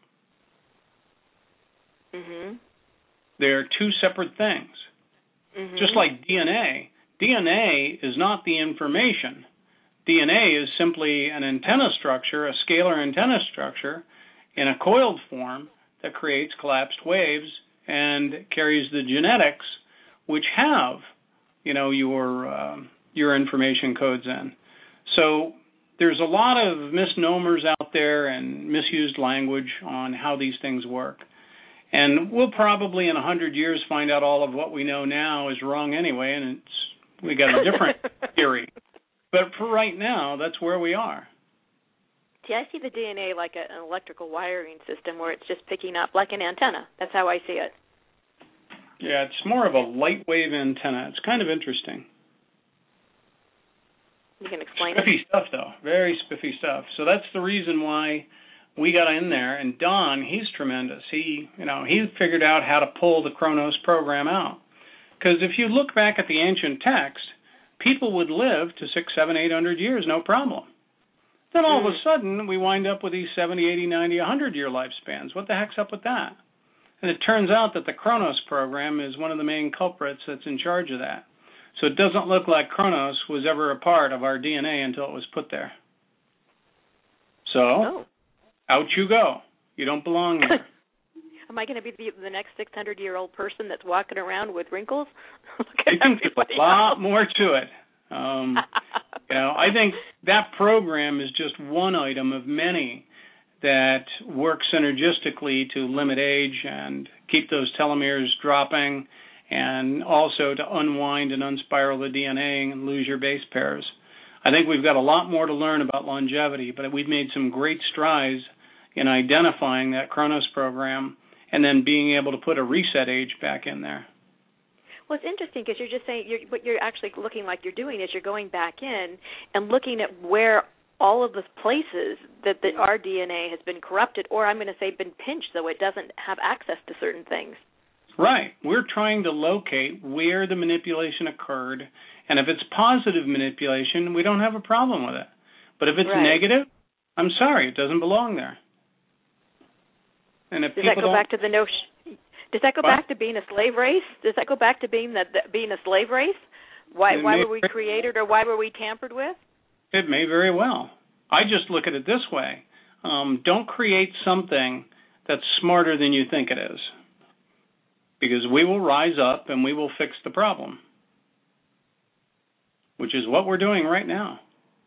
Mm-hmm. They're two separate things. Mm-hmm. Just like D N A. D N A is not the information. D N A is simply an antenna structure, a scalar antenna structure, in a coiled form that creates collapsed waves and carries the genetics, which have, you know, your uh, your information codes in. So there's a lot of misnomers out there and misused language on how these things work. And we'll probably in a hundred years find out all of what we know now is wrong anyway, and it's we got a different theory. But for right now, that's where we are. See, I see the D N A like a, an electrical wiring system where it's just picking up like an antenna. That's how I see it. Yeah, it's more of a light wave antenna. It's kind of interesting. You can explain spiffy it? stuff, though. Very spiffy stuff. So that's the reason why we got in there. And Don, he's tremendous. He, you know, he figured out how to pull the Chronos program out. Because if you look back at the ancient text, people would live to six, seven, eight hundred years, no problem. Then all mm. of a sudden, we wind up with these seventy, eighty, ninety, one hundred year lifespans. What the heck's up with that? And it turns out that the Chronos program is one of the main culprits that's in charge of that. So it doesn't look like Chronos was ever a part of our D N A until it was put there. So, oh. out you go. You don't belong there. Am I going to be the, the next six hundred year old person that's walking around with wrinkles? I think there's a lot more to it. Um, you know, I think that program is just one item of many that work synergistically to limit age and keep those telomeres dropping and also to unwind and unspiral the D N A and lose your base pairs. I think we've got a lot more to learn about longevity, but we've made some great strides in identifying that Chronos program and then being able to put a reset age back in there. Well, it's interesting because you're just saying, you're, what you're actually looking like you're doing is you're going back in and looking at where all of the places that the, our D N A has been corrupted, or I'm going to say been pinched, so it doesn't have access to certain things. Right. We're trying to locate where the manipulation occurred, and if it's positive manipulation, we don't have a problem with it. But if it's right. negative, I'm sorry, it doesn't belong there. And if Does people that go don't, back to the notion? Does that go what? back to being a slave race? Does that go back to being the, the being a slave race? Why why were we created, or why were we tampered with? It may very well. I just look at it this way: um, don't create something that's smarter than you think it is, because we will rise up and we will fix the problem, which is what we're doing right now.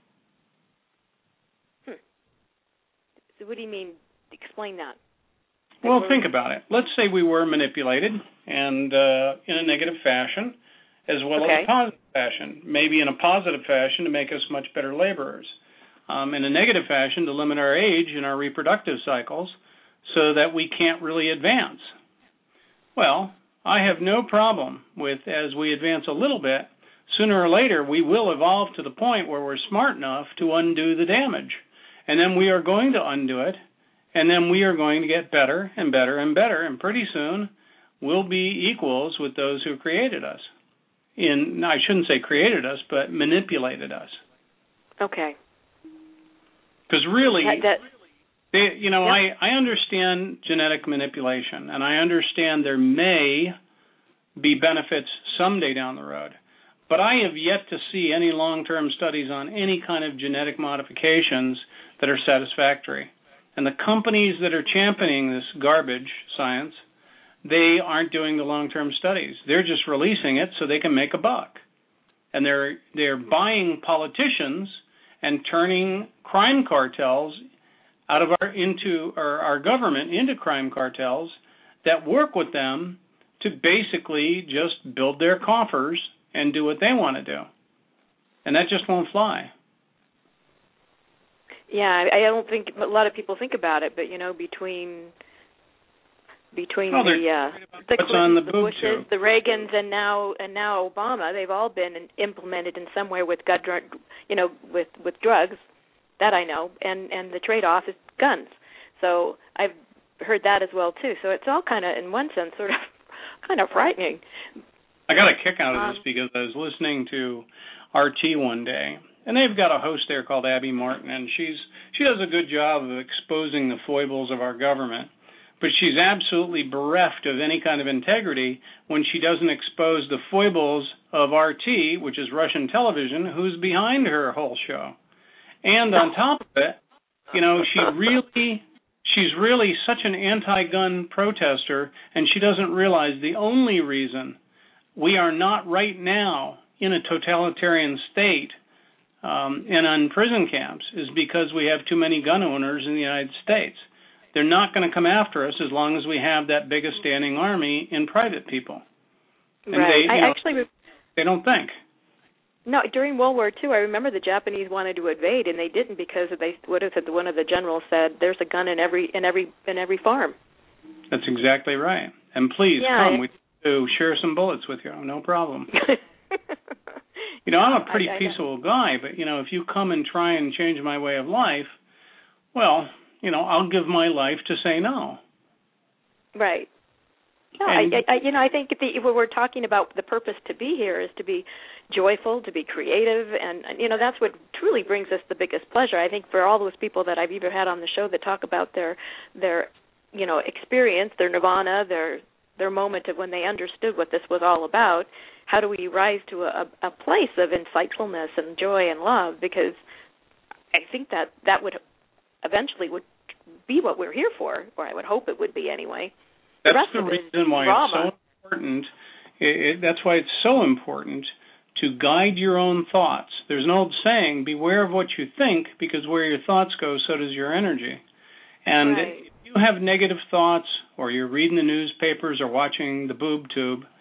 Hmm. So what do you mean? Explain that. Well, think about it. Let's say we were manipulated, and uh, in a negative fashion, as well okay. as a positive fashion. Maybe in a positive fashion to make us much better laborers. Um, in a negative fashion to limit our age and our reproductive cycles so that we can't really advance. Well, I have no problem with, as we advance a little bit, sooner or later we will evolve to the point where we're smart enough to undo the damage. And then we are going to undo it, and then we are going to get better and better and better, and pretty soon we'll be equals with those who created us. In, I shouldn't say created us, but manipulated us. Okay. Because really, that, that, they, you know, yep. I, I understand genetic manipulation, and I understand there may be benefits someday down the road. But I have yet to see any long-term studies on any kind of genetic modifications that are satisfactory. And the companies that are championing this garbage science, they aren't doing the long-term studies. They're just releasing it so they can make a buck. And they're they're buying politicians and turning crime cartels out of our into or our government into crime cartels that work with them to basically just build their coffers and do what they want to do. And that just won't fly. Yeah, I don't think a lot of people think about it, but you know, between between oh, the uh, the, on the, the Bushes, too. the Reagans, and now and now Obama, they've all been implemented in some way with gut, you know, with with drugs. That I know, and and the trade-off is guns. So I've heard that as well too. So it's all kind of, in one sense, sort of kind of frightening. I got a kick out of this um, because I was listening to R T one day, and they've got a host there called Abby Martin, and she's she does a good job of exposing the foibles of our government, but she's absolutely bereft of any kind of integrity when she doesn't expose the foibles of R T, which is Russian television, who's behind her whole show. And on top of it, you know, she really, she's really such an anti-gun protester, and she doesn't realize the only reason we are not right now in a totalitarian state um, and on prison camps is because we have too many gun owners in the United States. They're not going to come after us as long as we have that biggest standing army in private people. And right. they, I know, actually, they don't think. No, during World War Two, I remember the Japanese wanted to invade, and they didn't because they what is it? One of the generals said, "There's a gun in every in every in every farm." That's exactly right. And please yeah, come, we to share some bullets with you. No problem. You know, I'm a pretty I, I, peaceful guy, but you know, if you come and try and change my way of life, well, you know, I'll give my life to say no. Right. No, I, I, you know, I think the, when we're talking about the purpose to be here is to be joyful, to be creative, and, you know, that's what truly brings us the biggest pleasure. I think for all those people that I've either had on the show that talk about their, their, you know, experience, their nirvana, their their moment of when they understood what this was all about, how do we rise to a, a place of insightfulness and joy and love? Because I think that that would eventually would be what we're here for, or I would hope it would be anyway. That's the, the reason why drama. It's so important. It, it, that's why it's so important to guide your own thoughts. There's an old saying, beware of what you think, because where your thoughts go, so does your energy. And right. if you have negative thoughts, or you're reading the newspapers or watching the boob tube,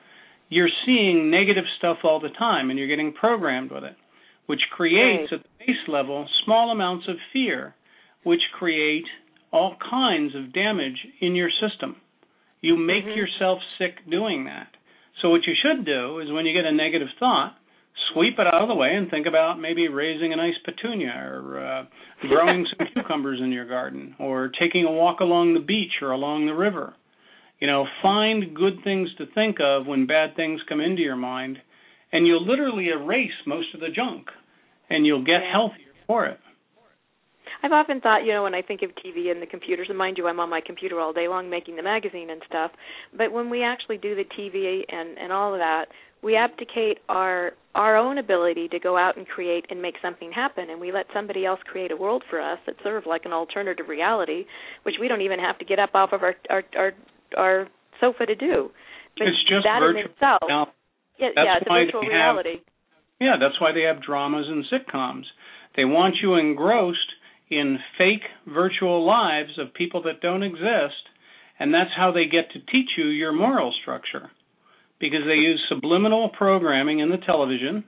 you're seeing negative stuff all the time, and you're getting programmed with it, which creates, right. at the base level, small amounts of fear, which create all kinds of damage in your system. You make mm-hmm. yourself sick doing that. So what you should do is when you get a negative thought, sweep it out of the way and think about maybe raising a nice petunia or uh, growing some cucumbers in your garden or taking a walk along the beach or along the river. You know, find good things to think of when bad things come into your mind, and you'll literally erase most of the junk, and you'll get yeah. healthier for it. I've often thought, you know, when I think of T V and the computers, and mind you, I'm on my computer all day long making the magazine and stuff, but when we actually do the T V and, and all of that, we abdicate our our own ability to go out and create and make something happen, and we let somebody else create a world for us that's sort of like an alternative reality, which we don't even have to get up off of our our our, our sofa to do. But it's just that virtual in itself, now, yeah, yeah, it's a virtual reality. Have, yeah, that's why they have dramas and sitcoms. They want you engrossed in fake virtual lives of people that don't exist, and that's how they get to teach you your moral structure, because they use subliminal programming in the television,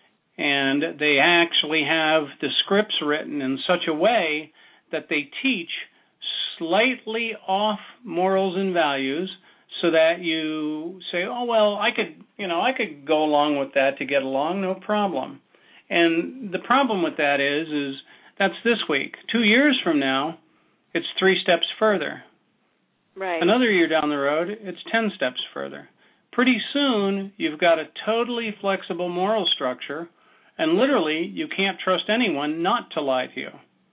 and they actually have the scripts written in such a way that they teach slightly off morals and values so that you say, oh, well, I could, you know, I could go along with that to get along, no problem. And the problem with that is, is that's this week. Two years from now, it's three steps further. Right. Another year down the road, it's ten steps further. Pretty soon, you've got a totally flexible moral structure, and literally, you can't trust anyone not to lie to you.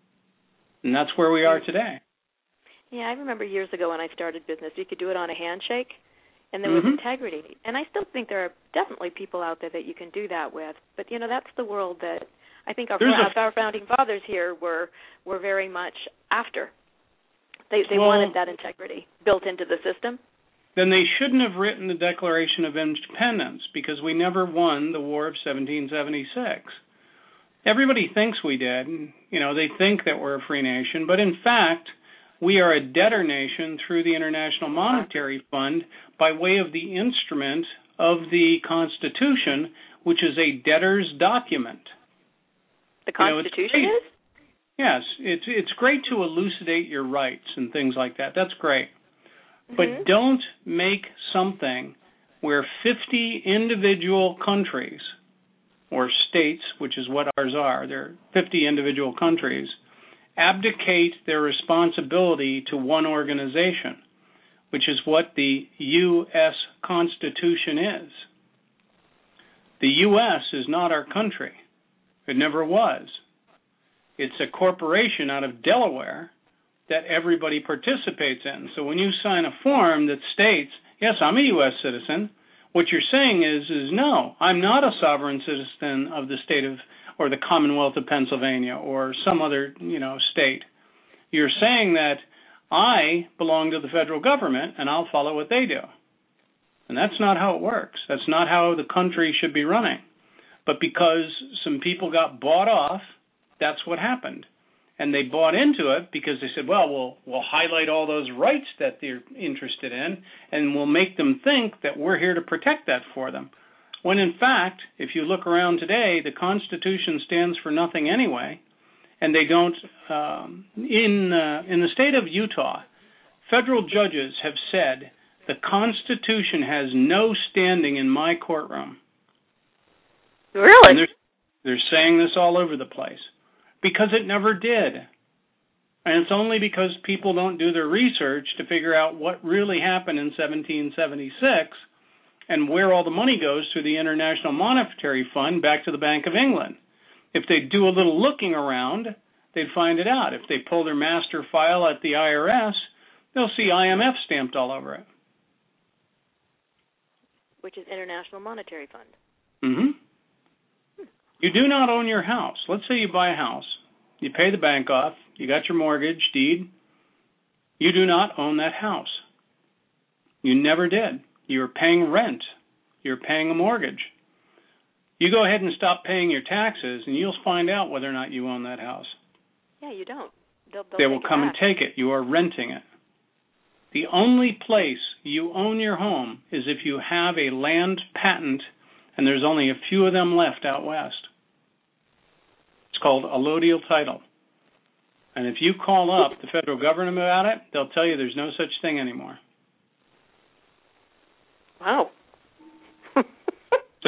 And that's where we are today. Yeah, I remember years ago when I started business, you could do it on a handshake, and there mm-hmm. was integrity. And I still think there are definitely people out there that you can do that with. But, you know, that's the world that I think our, a, our founding fathers here were were very much after. They, they well, wanted that integrity built into the system. Then they shouldn't have written the Declaration of Independence, because we never won the War of seventeen seventy-six. Everybody thinks we did. You know, they think that we're a free nation, but in fact, we are a debtor nation through the International Monetary Fund by way of the instrument of the Constitution, which is a debtor's document. The Constitution you know, is? Yes, it's it's great to elucidate your rights and things like that. That's great. Mm-hmm. But don't make something where fifty individual countries, or states, which is what ours are, there are fifty individual countries, abdicate their responsibility to one organization, which is what the U S Constitution is. The U S is not our country. It never was. It's a corporation out of Delaware that everybody participates in. So when you sign a form that states, yes, I'm a U S citizen, what you're saying is, is no, I'm not a sovereign citizen of the state of, or the Commonwealth of Pennsylvania, or some other, you know, state. You're saying that I belong to the federal government and I'll follow what they do. And that's not how it works. That's not how the country should be running. But because some people got bought off, that's what happened. And they bought into it because they said, well, we'll we'll highlight all those rights that they're interested in, and we'll make them think that we're here to protect that for them. When in fact, if you look around today, the Constitution stands for nothing anyway, and they don't. Um, in uh, in the state of Utah, federal judges have said the Constitution has no standing in my courtroom. Really? And they're, they're saying this all over the place. Because it never did. And it's only because people don't do their research to figure out what really happened in seventeen seventy-six and where all the money goes through the International Monetary Fund back to the Bank of England. If they do a little looking around, they'd find it out. If they pull their master file at the I R S, they'll see I M F stamped all over it. Which is International Monetary Fund. Mm-hmm. You do not own your house. Let's say you buy a house. You pay the bank off. You got your mortgage deed. You do not own that house. You never did. You're paying rent. You're paying a mortgage. You go ahead and stop paying your taxes, and you'll find out whether or not you own that house. Yeah, you don't. They'll, they'll they will come and take it. You are renting it. The only place you own your home is if you have a land patent, and there's only a few of them left out west. It's called allodial title. And if you call up the federal government about it, they'll tell you there's no such thing anymore. Wow. So,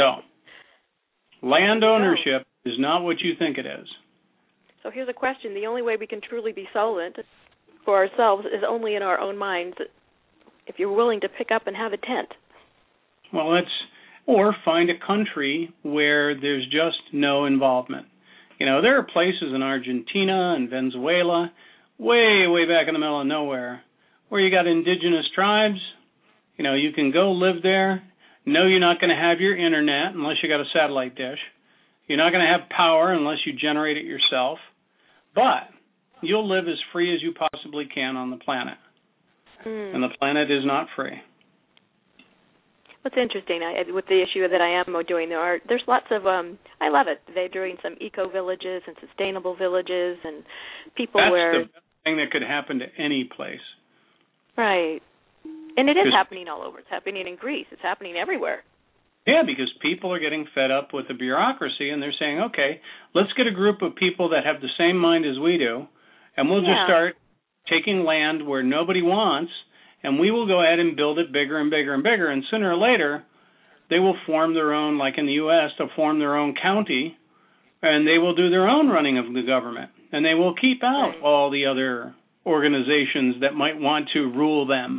land ownership is not what you think it is. So here's a question. The only way we can truly be solvent for ourselves is only in our own minds, if you're willing to pick up and have a tent. Well, that's, or find a country where there's just no involvement. You know, there are places in Argentina and Venezuela, way, way back in the middle of nowhere, where you got indigenous tribes. You know, you can go live there. No, you're not going to have your internet unless you got a satellite dish. You're not going to have power unless you generate it yourself. But you'll live as free as you possibly can on the planet. Mm. And the planet is not free. What's interesting I, with the issue that I am doing, there are there's lots of um I love it. They're doing some eco villages and sustainable villages and people That's where the best thing that could happen to any place. Right. And it is Just, happening all over. It's happening in Greece. It's happening everywhere. Yeah, because people are getting fed up with the bureaucracy, and they're saying, okay, let's get a group of people that have the same mind as we do, and we'll yeah. just start taking land where nobody wants, and we will go ahead and build it bigger and bigger and bigger, and sooner or later, they will form their own, like in the U S, they'll form their own county, and they will do their own running of the government, and they will keep out right. all the other organizations that might want to rule them.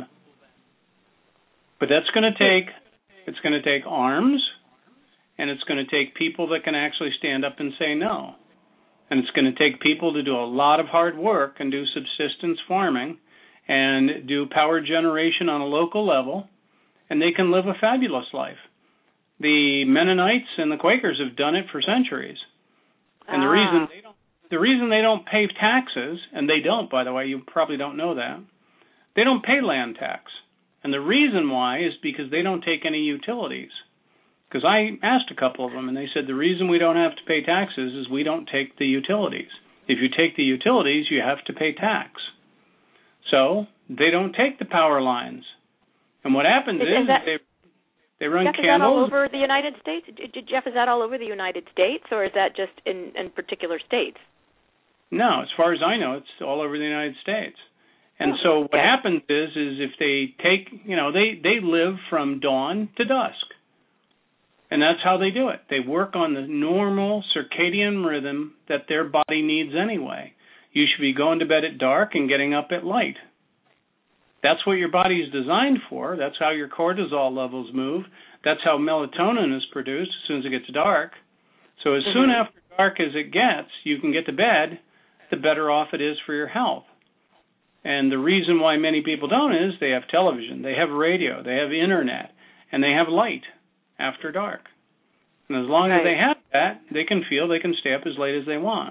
But that's going to take, it's going to take arms, and it's going to take people that can actually stand up and say no. And it's going to take people to do a lot of hard work and do subsistence farming and do power generation on a local level, and they can live a fabulous life. The Mennonites and the Quakers have done it for centuries. And ah. the reason they don't the reason they don't pay taxes, and they don't, by the way, you probably don't know that, they don't pay land tax. And the reason why is because they don't take any utilities. Because I asked a couple of them, and they said the reason we don't have to pay taxes is we don't take the utilities. If you take the utilities, you have to pay tax. So they don't take the power lines. And what happens is, is, is that, they they run Jeff, candles. Is that all over the United States? Jeff, is that all over the United States, or is that just in, in particular states? No, as far as I know, it's all over the United States. And oh, so what okay. happens is, is if they take, you know, they, they live from dawn to dusk. And that's how they do it. They work on the normal circadian rhythm that their body needs anyway. You should be going to bed at dark and getting up at light. That's what your body is designed for. That's how your cortisol levels move. That's how melatonin is produced as soon as it gets dark. So as mm-hmm. soon after dark as it gets, you can get to bed, the better off it is for your health. And the reason why many people don't is they have television, they have radio, they have internet, and they have light after dark. And as long right. as they have that, they can feel they can stay up as late as they want.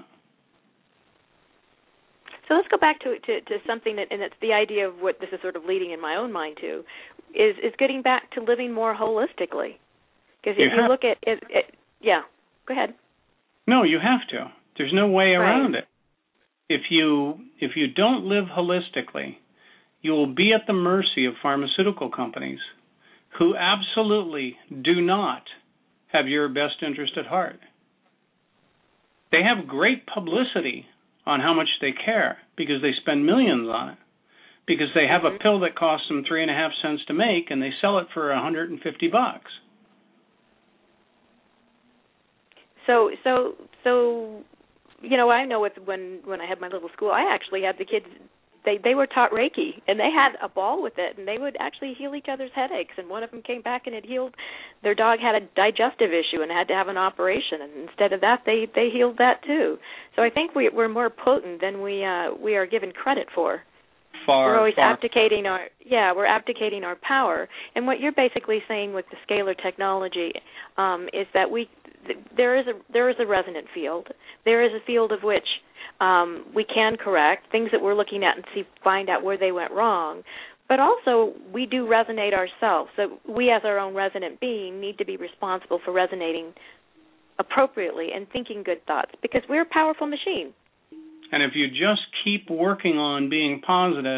So let's go back to, to to something that, and it's the idea of what this is sort of leading in my own mind to, is is getting back to living more holistically. Because if you, you look at it, it, yeah, go ahead. No, you have to. There's no way around right. it. If you if you don't live holistically, you will be at the mercy of pharmaceutical companies who absolutely do not have your best interest at heart. They have great publicity on how much they care because they spend millions on it. Because they have mm-hmm. a pill that costs them three and a half cents to make and they sell it for a hundred and fifty bucks. So so so you know, I know with when when I had my little school, I actually had the kids. They they were taught Reiki, and they had a ball with it, and they would actually heal each other's headaches. And one of them came back and it healed. Their dog had a digestive issue and had to have an operation, and instead of that, they they healed that too. So I think we, we're more potent than we uh, we are given credit for. Far, we're always far. abdicating our yeah we're abdicating our power. And what you're basically saying with the scalar technology um, is that we th- there is a there is a resonant field. There is a field of which um, we can correct things that we're looking at and see find out where they went wrong. But also we do resonate ourselves. So we as our own resonant being need to be responsible for resonating appropriately and thinking good thoughts because we're a powerful machine. And if you just keep working on being positive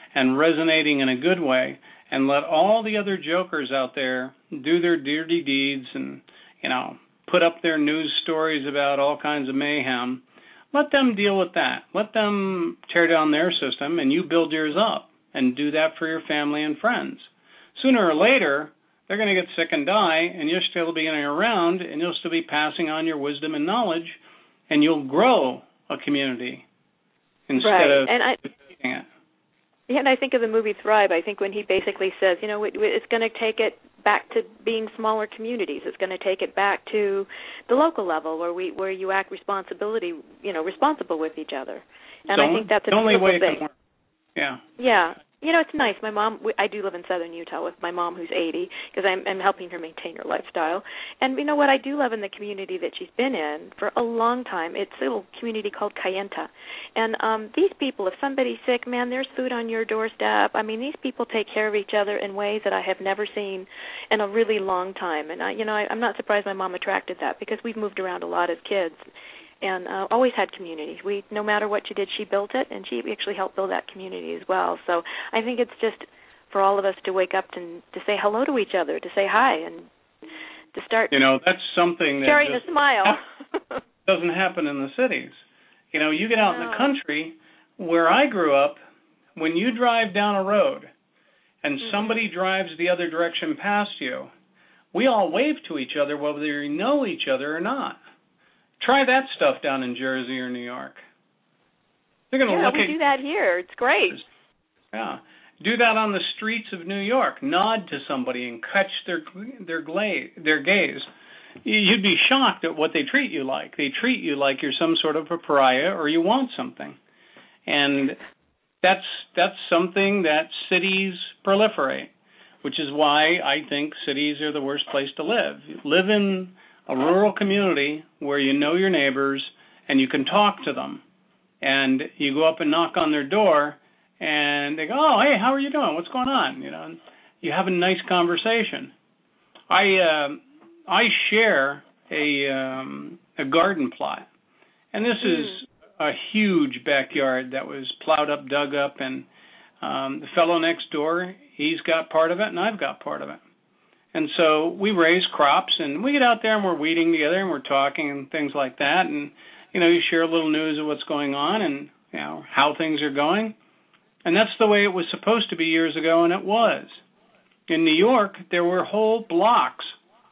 and resonating in a good way, and let all the other jokers out there do their dirty deeds and, you know, put up their news stories about all kinds of mayhem. Let them deal with that. Let them tear down their system, and you build yours up, and do that for your family and friends. Sooner or later, they're going to get sick and die, and you'll still be around, and you'll still be passing on your wisdom and knowledge, and you'll grow a community instead right. of and I, defeating it. Yeah, and I think of the movie Thrive. I think when he basically says, you know, it, it's going to take it back to being smaller communities. It's going to take it back to the local level where we where you act responsibility, you know, responsible with each other. And so I think that's a the only beautiful way it thing. can work. Yeah. Yeah. You know, it's nice. My mom, I do live in southern Utah with my mom who's eighty because I'm, I'm helping her maintain her lifestyle. And you know what I do love in the community that she's been in for a long time? It's a little community called Kayenta. And um, these people, if somebody's sick, man, there's food on your doorstep. I mean, these people take care of each other in ways that I have never seen in a really long time. And, I, you know, I, I'm not surprised my mom attracted that because we've moved around a lot as kids. And uh, always had community. We, no matter what she did, she built it, and she actually helped build that community as well. So I think it's just for all of us to wake up and to say hello to each other, to say hi, and to start. You know, that's something that sharing just a smile. doesn't happen in the cities. You know, you get out no. in the country where I grew up. When you drive down a road, and mm-hmm. somebody drives the other direction past you, we all wave to each other whether you know each other or not. Try that stuff down in Jersey or New York. They're going to yeah, look we at do that here. It's great. Yeah, do that on the streets of New York. Nod to somebody and catch their their glaze, their gaze. You'd be shocked at what they treat you like. They treat you like you're some sort of a pariah or you want something, and that's that's something that cities proliferate, which is why I think cities are the worst place to live. Live in a rural community where you know your neighbors and you can talk to them. And you go up and knock on their door and they go, oh, hey, how are you doing? What's going on? You know, and you have a nice conversation. I uh, I share a um, a garden plot. And this mm. is a huge backyard that was plowed up, dug up, and um, the fellow next door, he's got part of it and I've got part of it. And so we raise crops, and we get out there and we're weeding together and we're talking and things like that. And, you know, you share a little news of what's going on and, you know, how things are going. And that's the way it was supposed to be years ago, and it was. In New York, there were whole blocks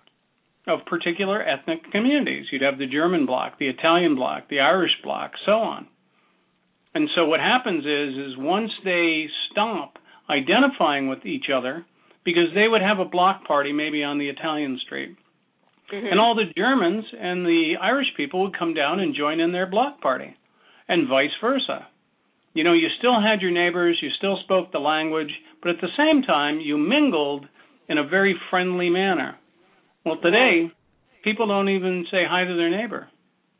of particular ethnic communities. You'd have the German block, the Italian block, the Irish block, so on. And so what happens is, is once they stop identifying with each other, because they would have a block party maybe on the Italian street. Mm-hmm. And all the Germans and the Irish people would come down and join in their block party, and vice versa. You know, you still had your neighbors, you still spoke the language, but at the same time, you mingled in a very friendly manner. Well, today, people don't even say hi to their neighbor.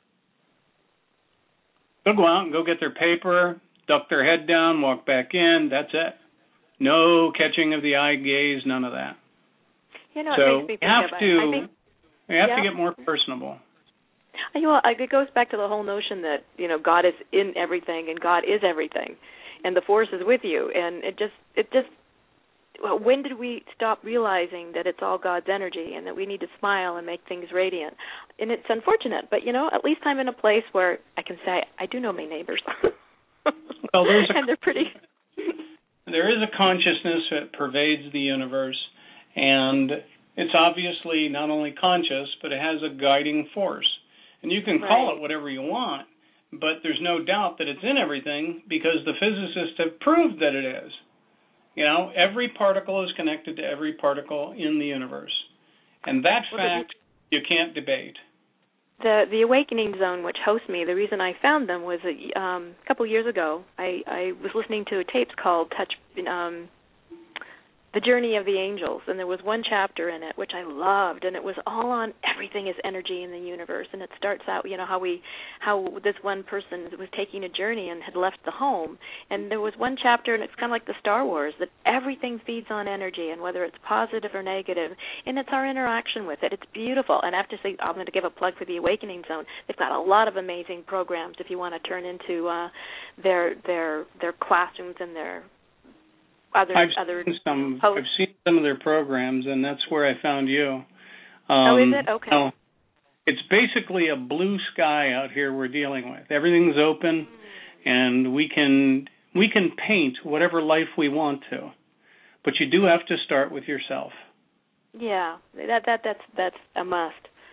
They'll go out and go get their paper, duck their head down, walk back in, that's it. No catching of the eye gaze, none of that. You know, so it makes me think you have about to, I think, you have yeah. to get more personable. You know, it goes back to the whole notion that, you know, God is in everything and God is everything, and the force is with you. And it just, it just, well, when did we stop realizing that it's all God's energy and that we need to smile and make things radiant? And it's unfortunate, but, you know, at least I'm in a place where I can say I do know my neighbors. Well, there's a, and they're pretty... There is a consciousness that pervades the universe, and it's obviously not only conscious, but it has a guiding force. And you can call right. it whatever you want, but there's no doubt that it's in everything because the physicists have proved that it is. You know, every particle is connected to every particle in the universe. And that well, fact you can't debate. The the Awakening Zone, which hosts me, the reason I found them was a um, couple years ago. I, I was listening to a tapes called Touch, um, The Journey of the Angels, and there was one chapter in it which I loved, and it was all on everything is energy in the universe. And it starts out, you know, how we, how this one person was taking a journey and had left the home, and there was one chapter, and it's kind of like the Star Wars, that everything feeds on energy, and whether it's positive or negative, and it's our interaction with it. It's beautiful. And I have to say, I'm going to give a plug for the Awakening Zone. They've got a lot of amazing programs if you want to turn into uh, their their their classrooms and their other I've other seen some. posts? I've seen some of their programs, and that's where I found you. Um, oh, is it? Okay. You know, it's basically a blue sky out here we're dealing with. Everything's open, and we can we can paint whatever life we want to, but you do have to start with yourself. Yeah, that that that's that's a must.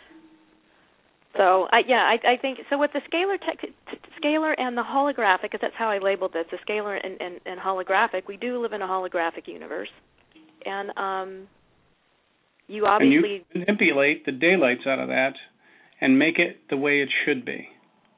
So I yeah I I think so with the scalar tech, scalar and the holographic, because that's how I labeled this, the scalar and, and, and holographic. We do live in a holographic universe, and um, you obviously and you manipulate the daylights out of that and make it the way it should be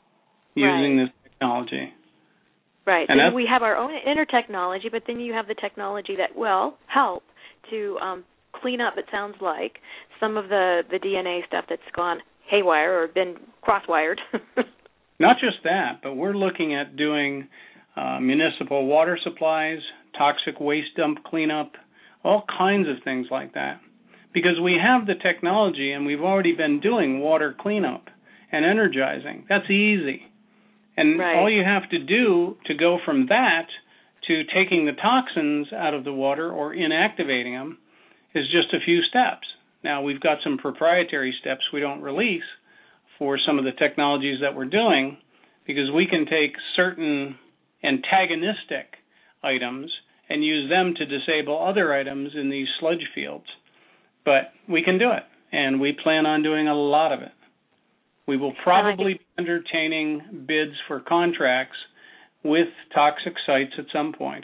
using right. this technology. Right. And so we have our own inner technology, but then you have the technology that will help to um, clean up, it sounds like, some of the, the D N A stuff that's gone haywire or been cross-wired. Not just that, but we're looking at doing uh, municipal water supplies, toxic waste dump cleanup, all kinds of things like that. Because we have the technology and we've already been doing water cleanup and energizing. That's easy. And right. all you have to do to go from that to taking the toxins out of the water or inactivating them is just a few steps. Now, we've got some proprietary steps we don't release for some of the technologies that we're doing because we can take certain antagonistic items and use them to disable other items in these sludge fields. But we can do it, and we plan on doing a lot of it. We will probably be entertaining bids for contracts with toxic sites at some point.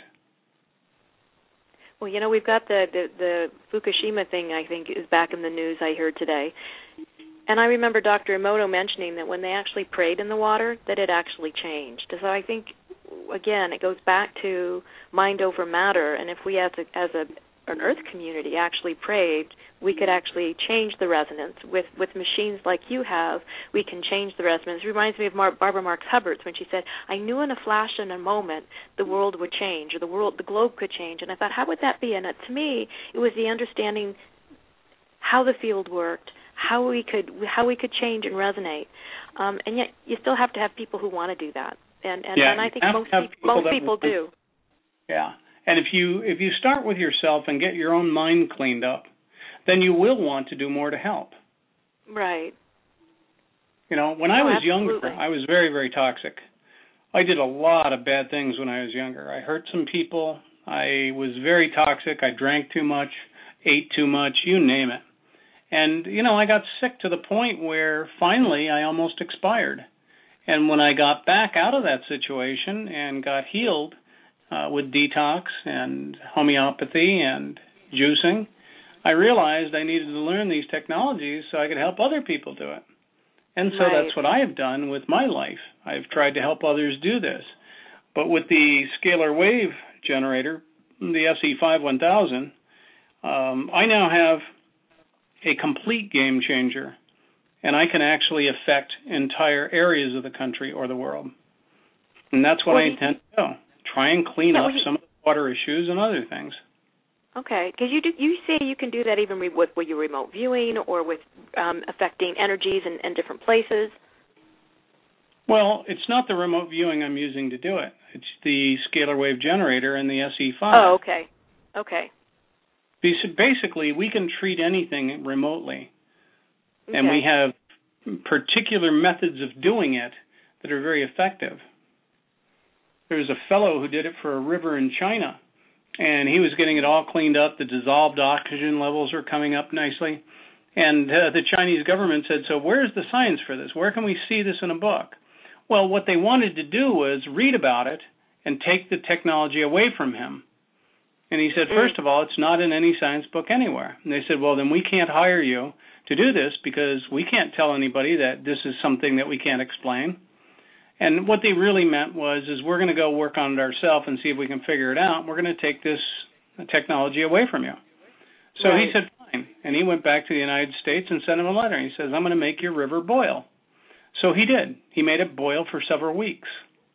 Well, you know, we've got the, the, the Fukushima thing, I think, is back in the news, I heard today. And I remember Doctor Emoto mentioning that when they actually prayed in the water, that it actually changed. So I think, again, it goes back to mind over matter. And if we as a, as a an Earth community actually prayed, we could actually change the resonance. With with machines like you have, we can change the resonance. It reminds me of Mar- Barbara Marx Hubbard when she said, I knew in a flash, in a moment, the world would change, or the world, the globe could change. And I thought, how would that be? And it, to me, it was the understanding how the field worked, how we could how we could change and resonate. Um, and yet, you still have to have people who want to do that. And and, yeah, and I think most people, people, most people want, do. Yeah. And if you if you start with yourself and get your own mind cleaned up, then you will want to do more to help. Right. You know, when oh, I was absolutely. younger, I was very, very toxic. I did a lot of bad things when I was younger. I hurt some people. I was very toxic. I drank too much, ate too much, you name it. And, you know, I got sick to the point where finally I almost expired. And when I got back out of that situation and got healed, Uh, with detox and homeopathy and juicing, I realized I needed to learn these technologies so I could help other people do it. And so right. that's what I have done with my life. I've tried to help others do this. But with the scalar wave generator, the S E five one thousand, um, I now have a complete game changer, and I can actually affect entire areas of the country or the world. And that's what well, I intend to do. Try and clean yeah, up well, you, some of the water issues and other things. Okay, because you do, you say you can do that even with, with your remote viewing or with um, affecting energies in, in different places. Well, it's not the remote viewing I'm using to do it. It's the scalar wave generator and the S E five. Oh, okay. Okay. Basically, we can treat anything remotely, okay. and we have particular methods of doing it that are very effective. There's a fellow who did it for a river in China, and he was getting it all cleaned up. The dissolved oxygen levels are coming up nicely. And uh, the Chinese government said, so where's the science for this? Where can we see this in a book? Well, what they wanted to do was read about it and take the technology away from him. And he said, first of all, it's not in any science book anywhere. And they said, well, then we can't hire you to do this because we can't tell anybody that this is something that we can't explain. And what they really meant was, is we're going to go work on it ourselves and see if we can figure it out. We're going to take this technology away from you. So right. he said, fine. And he went back to the United States and sent him a letter. He says, I'm going to make your river boil. So he did. He made it boil for several weeks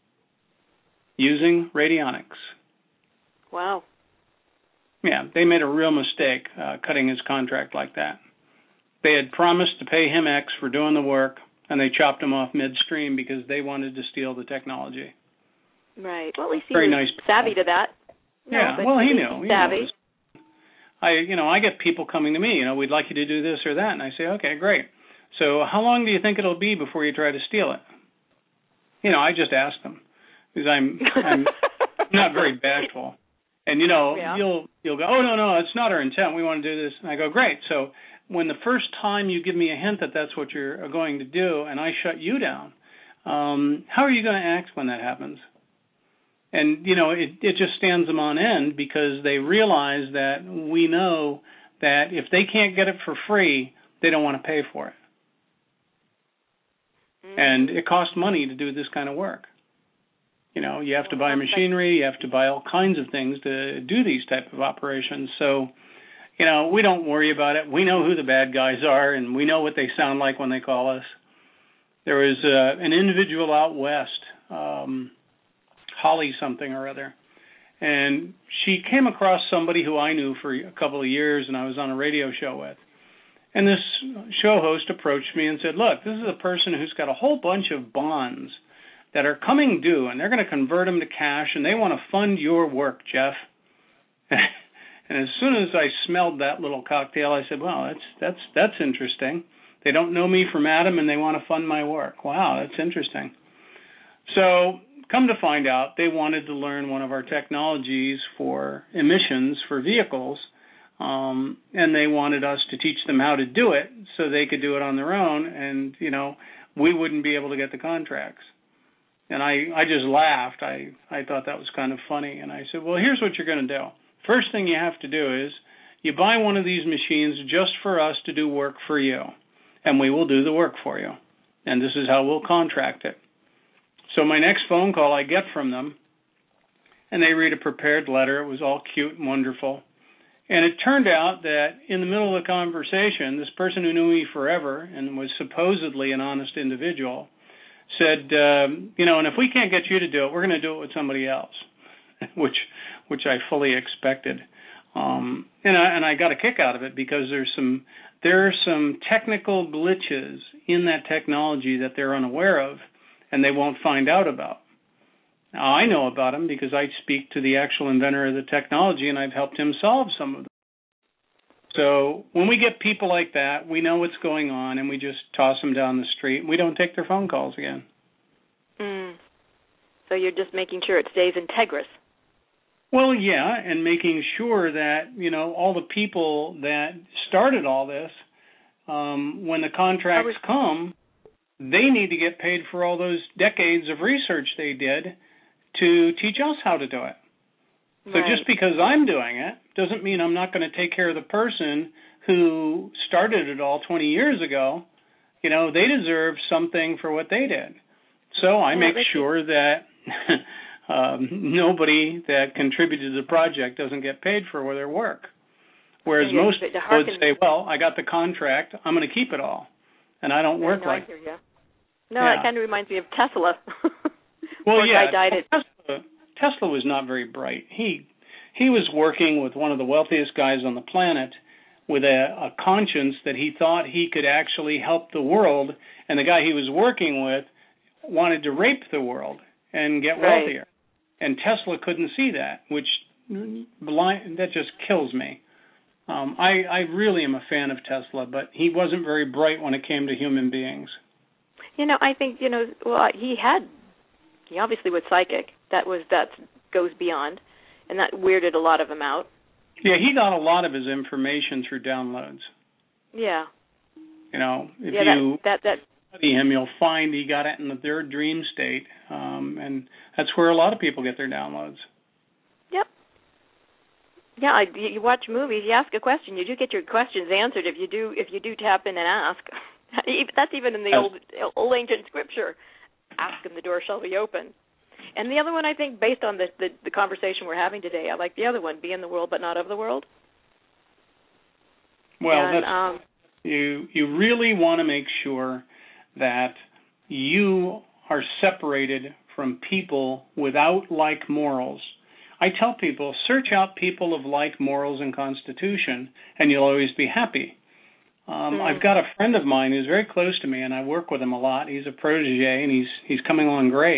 using radionics. Wow. Yeah, they made a real mistake uh, cutting his contract like that. They had promised to pay him X for doing the work, and they chopped him off midstream because they wanted to steal the technology. Right. Well, at least he Very was nice savvy to that. No, yeah, but well, he he's knew. He savvy. knows. I, you know, I get people coming to me, you know, we'd like you to do this or that, and I say, okay, great. So how long do you think it'll be before you try to steal it? You know, I just ask them because I'm I'm not very bashful, and you know, yeah. you'll you'll go, oh no no, it's not our intent. We want to do this, and I go, great. So when the first time you give me a hint that that's what you're going to do, and I shut you down, um, how are you going to act when that happens? And, you know, it, it just stands them on end because they realize that we know that if they can't get it for free, they don't want to pay for it. Mm-hmm. And it costs money to do this kind of work. You know, you have to buy machinery, you have to buy all kinds of things to do these type of operations. So, you know, we don't worry about it. We know who the bad guys are, and we know what they sound like when they call us. There was uh, an individual out west, um, Holly something or other, and she came across somebody who I knew for a couple of years and I was on a radio show with. And this show host approached me and said, look, this is a person who's got a whole bunch of bonds that are coming due, and they're going to convert them to cash, and they want to fund your work, Jeff. And as soon as I smelled that little cocktail, I said, well, that's that's that's interesting. They don't know me from Adam, and they want to fund my work. Wow, that's interesting. So come to find out, they wanted to learn one of our technologies for emissions for vehicles, um, and they wanted us to teach them how to do it so they could do it on their own, and, you know, we wouldn't be able to get the contracts. And I, I just laughed. I, I thought that was kind of funny. And I said, well, here's what you're going to do. First thing you have to do is you buy one of these machines just for us to do work for you, and we will do the work for you. And this is how we'll contract it. So my next phone call I get from them, and they read a prepared letter. It was all cute and wonderful. And it turned out that in the middle of the conversation, this person who knew me forever and was supposedly an honest individual said, um, you know, and if we can't get you to do it, we're going to do it with somebody else, which which I fully expected. Um, and, I, and I got a kick out of it because there's some there are some technical glitches in that technology that they're unaware of, and they won't find out about. Now, I know about them because I speak to the actual inventor of the technology, and I've helped him solve some of them. So when we get people like that, we know what's going on, and we just toss them down the street. We don't take their phone calls again. Mm. So you're just making sure it stays integrous. Well, yeah, and making sure that, you know, all the people that started all this, um, when the contracts was- come, they need to get paid for all those decades of research they did to teach us how to do it. So right. just because I'm doing it doesn't mean I'm not going to take care of the person who started it all twenty years ago. You know, they deserve something for what they did. So I yeah, make sure that um, nobody that contributed to the project doesn't get paid for their work. Whereas yeah, most people would say, well, I got the contract, I'm going to keep it all. And I don't work no, like I hear you. No, yeah. it kind of reminds me of Tesla. Well, yeah, guy died at- Tesla, Tesla was not very bright. He he was working with one of the wealthiest guys on the planet with a, a conscience that he thought he could actually help the world, and the guy he was working with wanted to rape the world and get right. wealthier. And Tesla couldn't see that, which blind, that just kills me. Um, I, I really am a fan of Tesla, but he wasn't very bright when it came to human beings. You know, I think, you know, well, he had, he obviously was psychic. That was, that goes beyond, and that weirded a lot of them out. Yeah, he got a lot of his information through downloads. Yeah. You know, if yeah, you that, that, that, study him, you'll find he got it in the third dream state, um, and that's where a lot of people get their downloads. Yep. Yeah, I, you watch movies, you ask a question, you do get your questions answered if you do if you do tap in and ask. That's even in the old old ancient scripture. Ask and the door shall be open. And the other one, I think, based on the, the, the conversation we're having today, I like the other one, be in the world but not of the world. Well, and, that's, um, you you really want to make sure that you are separated from people without like morals. I tell people, search out people of like morals and constitution, and you'll always be happy. Um, mm. I've got a friend of mine who's very close to me, and I work with him a lot. He's a protege, and he's he's coming along great.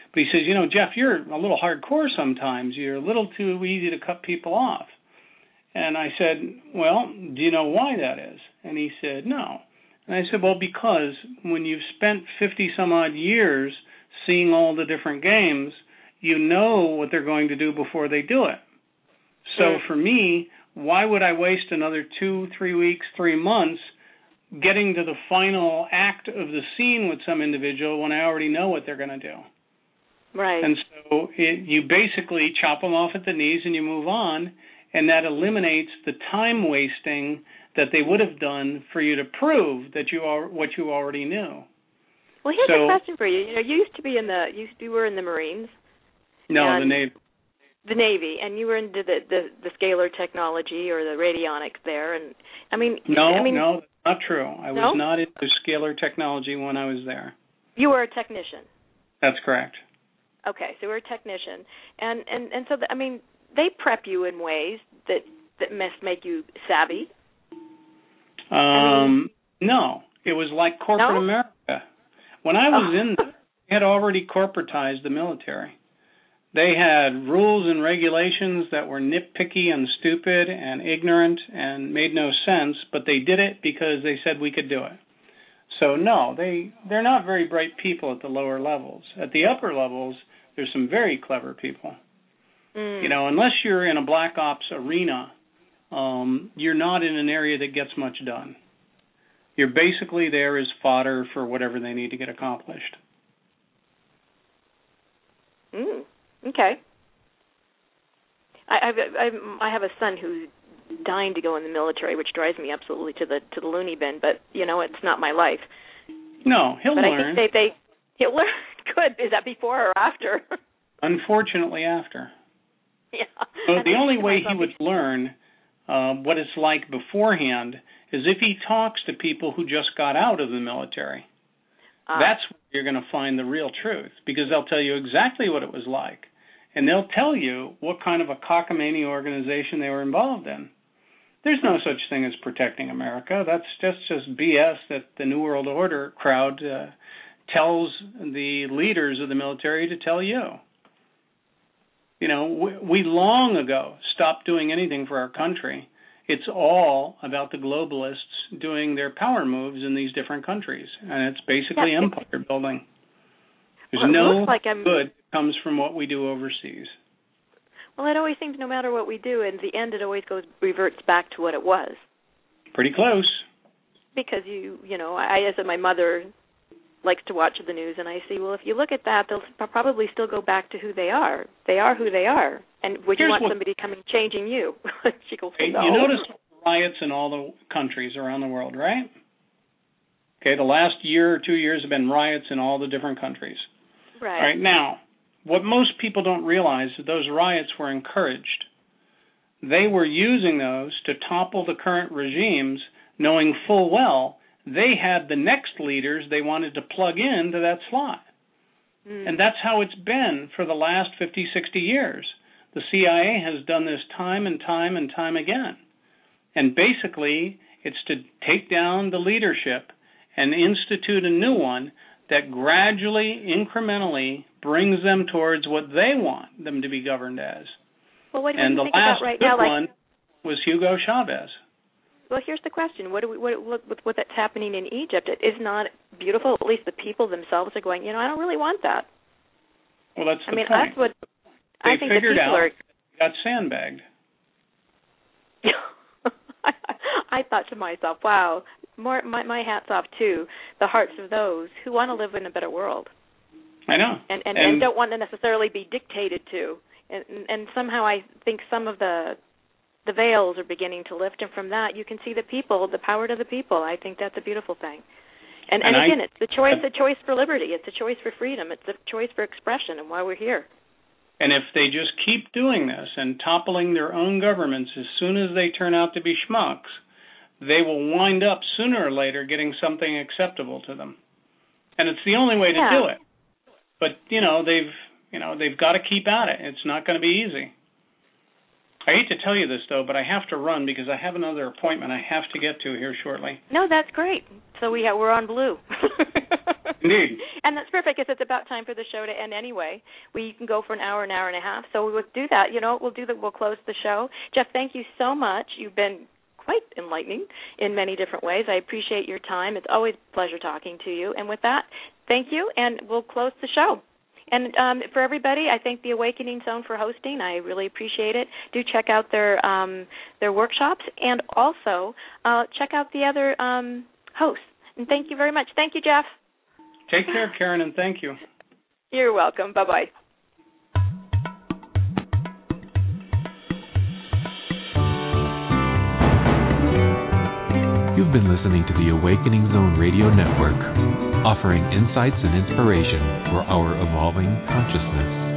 But he says, you know, Jeff, you're a little hardcore sometimes. You're a little too easy to cut people off. And I said, well, do you know why that is? And he said, no. And I said, well, because when you've spent fifty some odd years seeing all the different games, you know what they're going to do before they do it. So mm. for me, why would I waste another two, three weeks, three months getting to the final act of the scene with some individual when I already know what they're going to do? Right. And so it, you basically chop them off at the knees and you move on, and that eliminates the time wasting that they would have done for you to prove that you are what you already knew. Well, here's so, a question for you. You know, you used to be in the you, you were in the Marines. No, the Navy. The Navy, and you were into the, the the scalar technology or the radionics there, and I mean, no, I mean, no, that's not true. I no? was not into scalar technology when I was there. You were a technician. That's correct. Okay, so we're a technician, and and and so the, I mean, they prep you in ways that that must make you savvy. Um, I mean, no, it was like corporate no? America. When I was oh. in there, they had already corporatized the military. They had rules and regulations that were nitpicky and stupid and ignorant and made no sense, but they did it because they said we could do it. So no, they they're not very bright people at the lower levels. At the upper levels, there's some very clever people. Mm. You know, unless you're in a black ops arena, um, you're not in an area that gets much done. You're basically there as fodder for whatever they need to get accomplished. Mm. Okay. I, I've, I've, I have a son who's dying to go in the military, which drives me absolutely to the to the loony bin. But you know, it's not my life. No, he'll but learn. But I think they, they he'll learn. Good. Is that before or after? Unfortunately, after. Yeah. So the only way he would learn uh, what it's like beforehand is if he talks to people who just got out of the military. Uh, That's where you're going to find the real truth, because they'll tell you exactly what it was like. And they'll tell you what kind of a cockamamie organization they were involved in. There's no such thing as protecting America. That's just, just B S that the New World Order crowd uh, tells the leaders of the military to tell you. You know, we, we long ago stopped doing anything for our country. It's all about the globalists doing their power moves in these different countries, and it's basically yeah, empire building. There's well, no like good that comes from what we do overseas. Well, it always seems no matter what we do, in the end, it always goes reverts back to what it was. Pretty close. Because you, you know, I, as my mother likes to watch the news, and I see, well, if you look at that, they'll probably still go back to who they are. They are who they are. And would Here's you want what, somebody coming changing you? She goes, okay, no. You notice riots in all the countries around the world, right? Okay, the last year or two years have been riots in all the different countries. Right. All right, now, what most people don't realize is that those riots were encouraged. They were using those to topple the current regimes, knowing full well they had the next leaders they wanted to plug into that slot. Mm. And that's how it's been for the last fifty, sixty years. The C I A has done this time and time and time again. And basically, it's to take down the leadership and institute a new one that gradually, incrementally brings them towards what they want them to be governed as. Well, what do and you the think last about right good now, like, one was Hugo Chavez. Well, here's the question: What do we, what, what, what that's happening in Egypt? It is not beautiful. At least the people themselves are going, you know, I don't really want that. Well, that's the I mean, point. that's what they I think figured the people out. are. Got sandbagged. I, I thought to myself, wow, more, my, my hat's off to the hearts of those who want to live in a better world. I know. And and, and, and don't want to necessarily be dictated to. And, and somehow I think some of the the veils are beginning to lift, and from that you can see the people, the power to the people. I think that's a beautiful thing. And, and, and again, I, it's the choice, a choice for liberty. It's a choice for freedom. It's a choice for expression and why we're here. And if they just keep doing this and toppling their own governments as soon as they turn out to be schmucks, they will wind up sooner or later getting something acceptable to them. And it's the only way to yeah. do it. But, you know, they've you know, they've got to keep at it. It's not going to be easy. I hate to tell you this, though, but I have to run because I have another appointment I have to get to here shortly. No, that's great. So we have, we're on blue. Indeed. And that's perfect because it's about time for the show to end anyway. We can go for an hour, an hour and a half. So we'll do that. You know, we'll do the, we'll close the show. Jeff, thank you so much. You've been quite enlightening in many different ways. I appreciate your time. It's always a pleasure talking to you. And with that, thank you, and we'll close the show. And um, for everybody, I thank the Awakening Zone for hosting. I really appreciate it. Do check out their um, their workshops, and also uh, check out the other um, hosts. And thank you very much. Thank you, Jeff. Take care, Karen, and thank you. You're welcome. Bye-bye. You've been listening to the Awakening Zone Radio Network, offering insights and inspiration for our evolving consciousness.